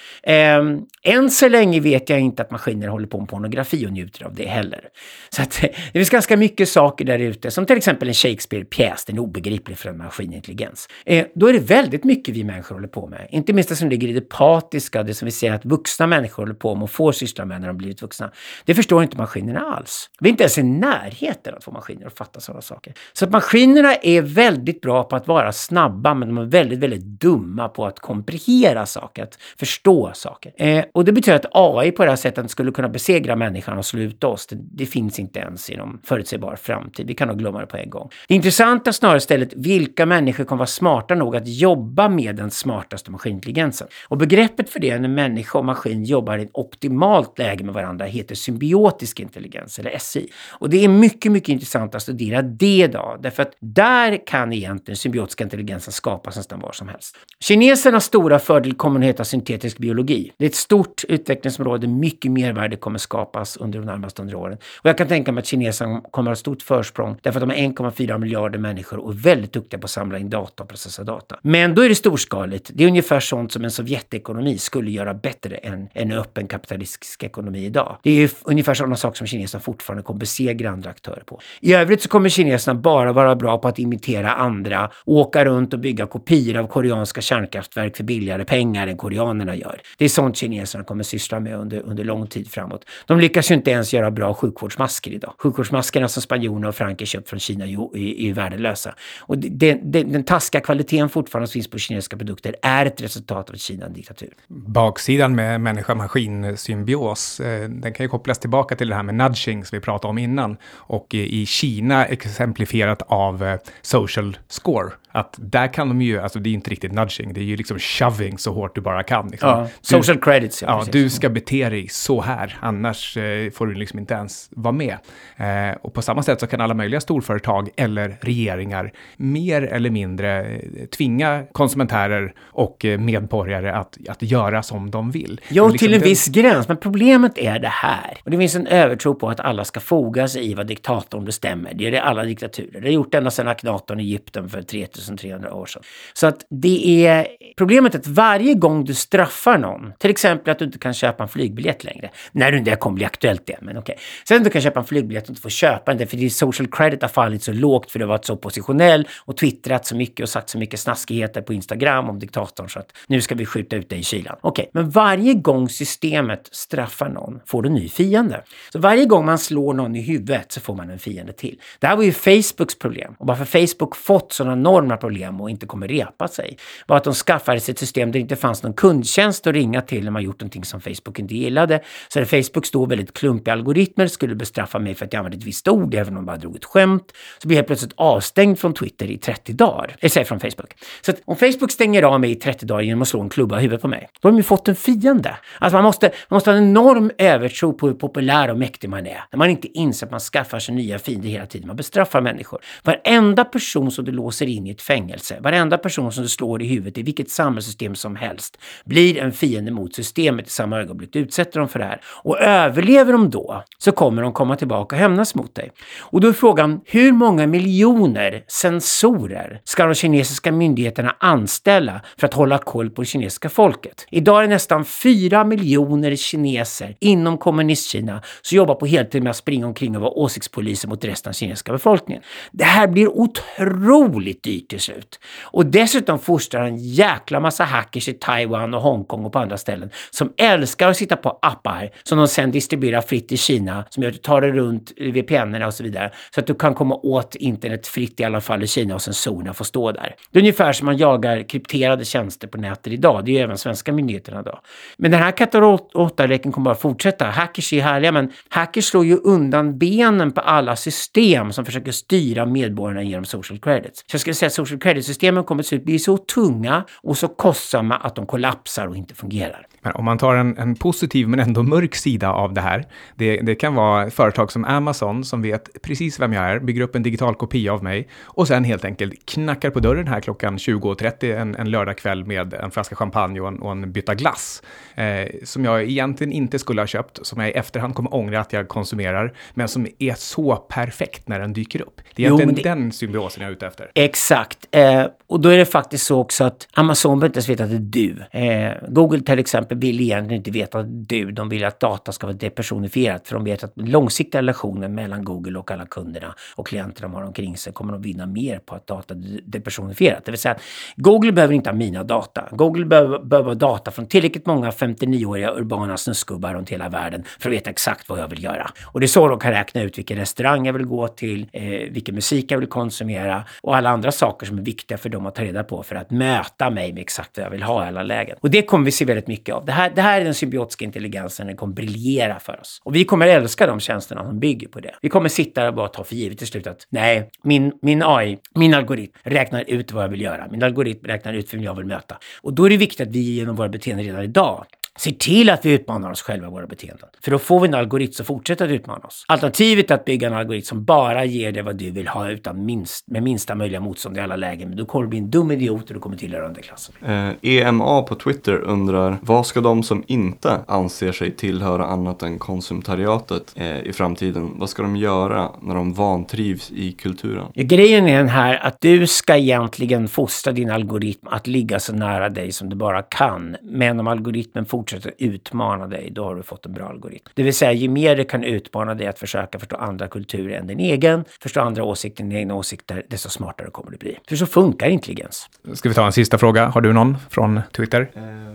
Än så länge vet jag inte att maskiner håller på med pornografi och njuter av det heller. Så att, det finns ganska mycket saker där ute, som till exempel en Shakespeare-pjäs, den är obegriplig för en maskinintelligens. Då är det väldigt mycket vi människor håller på med. Inte minst det som ligger i det empatiska, det som vi säger att vuxna människor håller på med och får syssla med när de blivit vuxna. Det förstår inte maskinerna alls. Vi är inte ens i närheten att få maskiner att fatta sådana saker. Så att maskinerna är väldigt bra på att vara snabba, men de är väldigt, väldigt dumma på att komprehera saker, att förstå saker. Och det betyder att AI på det här sättet skulle kunna besegra människan och sluta oss. Det finns inte ens inom förutsägbar framtid. Vi kan nog glömma det på en gång. Det intressanta snarare istället, vilka människor kommer vara smarta nog att jobba med den smartaste maskinintelligensen. Och begreppet för det när människa och maskin jobbar i ett optimalt läge med varandra heter symbiotisk intelligens, eller SI. Och det är mycket, mycket intressant att studera det då. Därför att där kan egentligen symbiotiska intelligensen skapas nästan var som helst. Kinesernas stora fördel kommer att heta syntetisk biologi. Det är ett stort utvecklingsområde, mycket mervärde kommer skapas under de närmaste 100 åren. Och jag kan tänka mig att kineserna kommer att ha stort försprång därför att de är 1,4 miljarder människor och är väldigt duktiga på att samla in data och processa data. Men då är det storskaligt. Det är ungefär sånt som en sovjetekonomi skulle göra bättre än en öppen kapitalistisk ekonomi idag. Det är ungefär sådana saker som kineserna fortfarande kommer besegra andra aktörer på. I övrigt så kommer kineserna bara vara bra på att imitera andra, åka runt och bygga kopior av koreanska kärnkraftverk för billigare pengar än koreanerna gör. Det är sånt kineserna kommer syssla med under lång tid framåt. De lyckas ju inte ens göra bra sjukvårdsmasker idag. Sjukvårdsmaskerna som spanjorerna och Frankrike köpt från Kina är värdelösa. Och den taskiga kvaliteten fortfarande som finns på kinesiska produkter är ett resultat av Kina en diktatur. Baksidan med människa-maskin-symbios, den kan ju kopplas tillbaka till det här med nudging som vi pratade om innan. Och i Kina exemplifierat av social score. Att där kan de ju, alltså det är inte riktigt nudging, det är ju liksom shoving så hårt du bara kan. Liksom. Ja, social credits. Ja, du ska bete dig så här, annars får du liksom inte ens vara med. Och på samma sätt så kan alla möjliga storföretag eller regeringar mer eller mindre tvinga konsumentärer och medborgare att göra som de vill. Ja, liksom till en viss gräns. Men problemet är det här. Och det finns en övertro på att alla ska foga sig i vad diktatorn bestämmer. Det är det alla diktaturer. Det har gjort ända sedan Akhenaton i Egypten för 3300 år sedan. Så att det är problemet att varje gång du straffar någon, till exempel att du inte kan köpa en flygbiljett längre. När du inte kommer bli aktuellt det, men okej. Sen att du kan köpa en flygbiljett och inte får köpa den, för din social credit har fallit så lågt för du har varit så positionell och twittrat så mycket och sagt så mycket snaskigheter på Instagram om diktatorn så att nu ska vi skjuta ut dig i kylan. Okej, men varje gång systemet straffar någon får du en ny fiende. Så varje gång man slår någon i huvudet så får man en fiende till. Det här var ju Facebooks problem. Och varför Facebook fått sådana enorma problem och inte kommer repa sig var att de skaffade sig ett system där det inte fanns någon kundtjänst att ringa till när man gjort någonting som Facebook inte gillade. Så när Facebook stod väldigt klumpiga algoritmer skulle bestraffa mig för att jag använde ett visst ord även om de bara drog ett skämt, så blir jag plötsligt avstängd från Twitter i 30 dagar. Jag säger från Facebook. Så att om Facebook stänger av mig i 30 dagar genom att slå en klubba i huvudet på mig, då har de ju fått en fiende. Alltså man måste ha en enorm övertro på hur populär och mäktig man är. När man inte inser att man skaffar sig nya fiender hela tiden. Man bestraffar människor. Varenda person som du låser in i ett fängelse, varenda person som du slår i huvudet i vilket samhällssystem som helst, blir en fiende mot systemet i samma ögonblick. Du utsätter dem för det här. Och överlever de då, så kommer de komma tillbaka och hämnas mot dig. Och då är frågan, hur många miljoner sensorer ska de kinesiska myndigheterna anställa för att hålla koll på det kinesiska folket? Idag är det nästan 4 miljoner kineser inom kommunistkina som jobbar på heltid med att springa omkring och vara åsiktspoliser mot resten av kinesiska befolkningen. Det här blir otroligt dyrt till slut. Och dessutom fostrar en jäkla massa hackers i Taiwan och Hongkong och på andra ställen som älskar att sitta på appar som de sen distribuerar fritt i Kina, som gör att du tar det runt VPN-erna och så vidare, så att du kan komma åt internet fritt i alla fall i Kina och sensorerna får stå där. Det är ungefär som man jagar krypterade tjänster på nätet idag. Det är ju även svenska myndigheterna idag. Men den här katt och råtta-leken kommer bara fortsätta. Hackers är härliga, men hackers slår ju undan benen på alla system som försöker styra medborgarna genom social credits. Så jag skulle säga att social credit-systemen kommer att bli så tunga och så kostsamma att de kollapsar och inte fungerar. Men om man tar en positiv men ändå mörk sida av det här, det kan vara företag som Amazon som vet precis vem jag är, bygger upp en digital kopia av mig och sen helt enkelt knackar på dörren här klockan 20.30 en lördagkväll med en flaska champagne och en bytta glass som jag egentligen inte skulle ha köpt, som jag i efterhand kommer ångra att jag konsumerar, men som är så perfekt när den dyker upp. Det är egentligen den symbiosen jag är ute efter. Exakt. Och då är det faktiskt så också att Amazon behöver inte ens veta att det är du. Google till exempel vill egentligen inte veta att du. De vill att data ska vara depersonifierat, för de vet att långsiktiga relationer mellan Google och alla kunderna och klienterna de har omkring sig kommer de vinna mer på att data depersonifierat. Det vill säga att Google behöver inte ha mina data. Google behöver data från tillräckligt många 59-åriga urbana snuskgubbar runt hela världen för att veta exakt vad jag vill göra. Och det är så de kan räkna ut vilken restaurang jag vill gå till, vilken musik jag vill konsumera och alla andra saker som är viktiga för dem att ta reda på för att möta mig med exakt vad jag vill ha i alla lägen. Och det kommer vi se väldigt mycket av. Det här är den symbiotiska intelligensen, den kommer briljera för oss. Och vi kommer älska de tjänsterna som bygger på det. Vi kommer sitta och bara ta för givet till slut att nej, min AI, min algoritm räknar ut vad jag vill göra. Min algoritm räknar ut vem jag vill möta. Och då är det viktigt att vi genom våra beteenden redan idag ser till att vi utmanar oss själva våra beteenden. För då får vi en algoritm som fortsätter att utmana oss. Alternativet är att bygga en algoritm som bara ger dig vad du vill ha med minsta möjliga motstånd i alla lägen. Men då kommer du bli en dum idiot och du kommer tillhöra underklassen. EMA på Twitter undrar, vad ska de som inte anser sig tillhöra annat än konsumtariatet i framtiden, vad ska de göra när de vantrivs i kulturen? Ja, grejen är den här att du ska egentligen fostra din algoritm att ligga så nära dig som du bara kan. Men om algoritmen fortsätter utmana dig, då har du fått en bra algoritm. Det vill säga, ju mer det kan utmana dig att försöka förstå andra kulturer än din egen, förstå andra åsikter än dina egna åsikter, desto smartare kommer du bli. För så funkar intelligens. Ska vi ta en sista fråga? Har du någon från Twitter?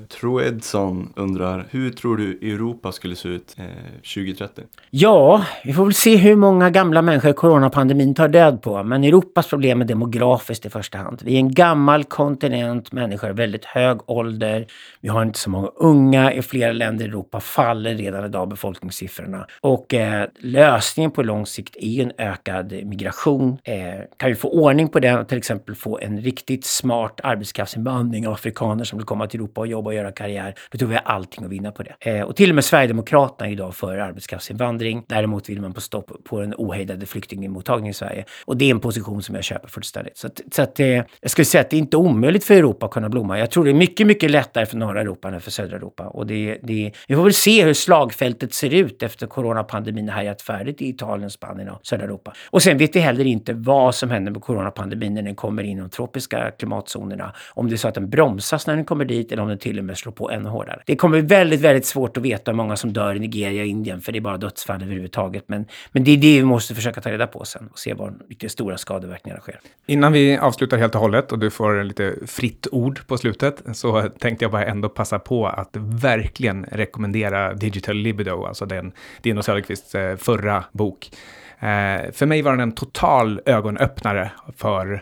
Troedsson undrar, hur tror du Europa skulle se ut 2030? Ja, vi får väl se hur många gamla människor coronapandemin tar död på. Men Europas problem är demografiskt i första hand. Vi är en gammal kontinent, människor väldigt hög ålder. Vi har inte så många unga. många i flera länder i Europa faller redan idag befolkningssiffrorna. Och lösningen på lång sikt är ju en ökad migration. Kan vi få ordning på den och till exempel få en riktigt smart arbetskraftsinvandring av afrikaner som vill komma till Europa och jobba och göra karriär, då tror vi allting att vinna på det. Och till och med Sverigedemokraterna är idag för arbetskraftsinvandring. Däremot vill man på stopp på en ohejdade flyktingmottagning i Sverige. Och det är en position som jag köper fullständigt. Så att jag skulle säga att det är inte omöjligt för Europa att kunna blomma. Jag tror det är mycket, mycket lättare för norra Europa än för södra Europa. Och vi får väl se hur slagfältet ser ut efter coronapandemin härjat färdigt i Italien, Spanien och södra Europa. Och sen vet vi heller inte vad som händer med coronapandemin när den kommer in i de tropiska klimatzonerna. Om det är så att den bromsas när den kommer dit eller om den till och med slår på ännu hårdare. Det kommer väldigt, väldigt svårt att veta hur många som dör i Nigeria och Indien, för det är bara dödsfall överhuvudtaget. Men det är det vi måste försöka ta reda på sen och se var vilka stora skadeverkningar sker. Innan vi avslutar helt och hållet och du får lite fritt ord på slutet, så tänkte jag bara ändå passa på att verkligen rekommendera Digital Libido, alltså Dino Söderqvists förra bok. För mig var den en total ögonöppnare för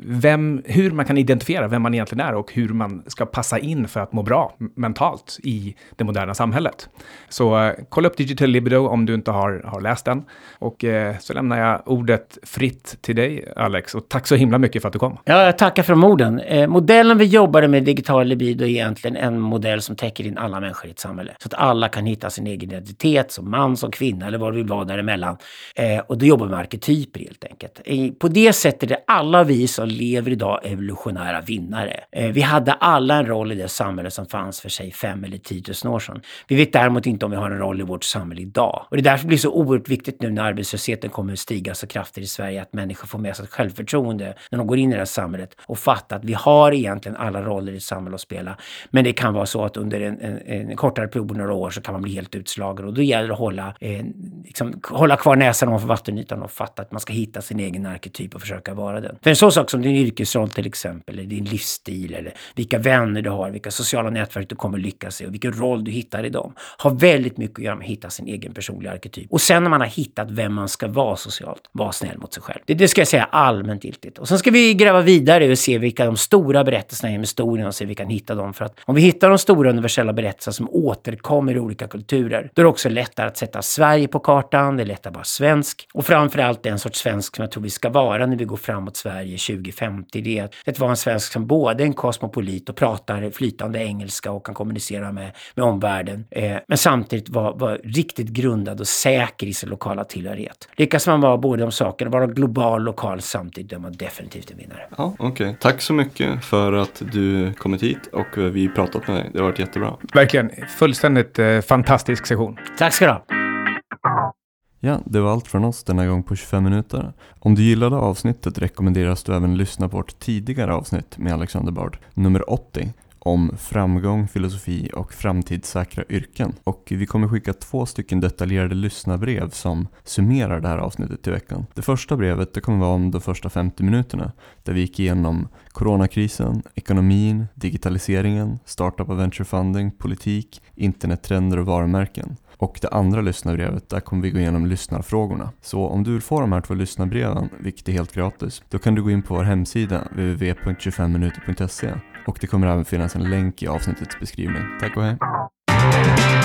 hur man kan identifiera vem man egentligen är och hur man ska passa in för att må bra mentalt i det moderna samhället. Så kolla upp Digital Libido om du inte har läst den. Och så lämnar jag ordet fritt till dig, Alex. Och tack så himla mycket för att du kom. Ja, jag tackar för de orden. Modellen vi jobbade med Digital Libido är egentligen en modell som täcker in alla människor i ett samhälle. Så att alla kan hitta sin egen identitet som man, som kvinna eller vad du vill vara däremellan. Och då jobbar med arketyper helt enkelt. På det sättet är alla vi som lever idag evolutionära vinnare. Vi hade alla en roll i det samhälle som fanns för sig 5 eller 10 000 år sedan. Vi vet däremot inte om vi har en roll i vårt samhälle idag. Och det därför blir så oerhört viktigt nu när arbetslösheten kommer att stiga så kraftigt i Sverige att människor får med sig ett självförtroende när de går in i det här samhället och fattar att vi har egentligen alla roller i samhället att spela. Men det kan vara så att under en kortare period, några år, så kan man bli helt utslagen. Och då gäller det att hålla kvar näsan ovanför vattenytan och fatta att man ska hitta sin egen arketyp och försöka vara den. För en sån sak som din yrkesroll till exempel, eller din livsstil, eller vilka vänner du har, vilka sociala nätverk du kommer lyckas i och vilken roll du hittar i dem, har väldigt mycket att göra med att hitta sin egen personliga arketyp. Och sen när man har hittat vem man ska vara socialt, vara snäll mot sig själv. Det ska jag säga allmänt giltigt. Och sen ska vi gräva vidare och se vilka de stora berättelserna är i historien och se om vi kan hitta dem. För att om vi hittar de stora universella berättelser som återkommer i olika kulturer, då är det också lättare att sätta Sverige på kartan, det är lättare att vara svensk. Och framförallt den sorts svensk som jag tror vi ska vara när vi går framåt Sverige 2050. Det är att vara en svensk som både är en kosmopolit och pratar flytande engelska och kan kommunicera med omvärlden. Men samtidigt vara riktigt grundad och säker i sin lokala tillhörighet. Lyckas man vara båda de sakerna, vara global, lokal samtidigt, är man definitivt en vinnare. Ja, okej. Tack så mycket för att du kommit hit och vi pratat med dig. Det har varit jättebra. Verkligen. Fullständigt fantastisk session. Tack ska du ha. Ja, det var allt från oss denna gång på 25 minuter. Om du gillade avsnittet rekommenderas du även lyssna på vårt tidigare avsnitt med Alexander Bard, nummer 80, om framgång, filosofi och framtidssäkra yrken. Och vi kommer skicka 2 detaljerade lyssnarbrev som summerar det här avsnittet i veckan. Det första brevet det kommer vara om de första 50 minuterna, där vi gick igenom coronakrisen, ekonomin, digitaliseringen, startup och venture funding, politik, internettrender och varumärken. Och det andra lyssnarbrevet, där kommer vi gå igenom lyssnarfrågorna. Så om du vill få de här 2 lyssnarbreven, vilket är helt gratis, då kan du gå in på vår hemsida www.25minuter.se och det kommer även finnas en länk i avsnittets beskrivning. Tack och hej!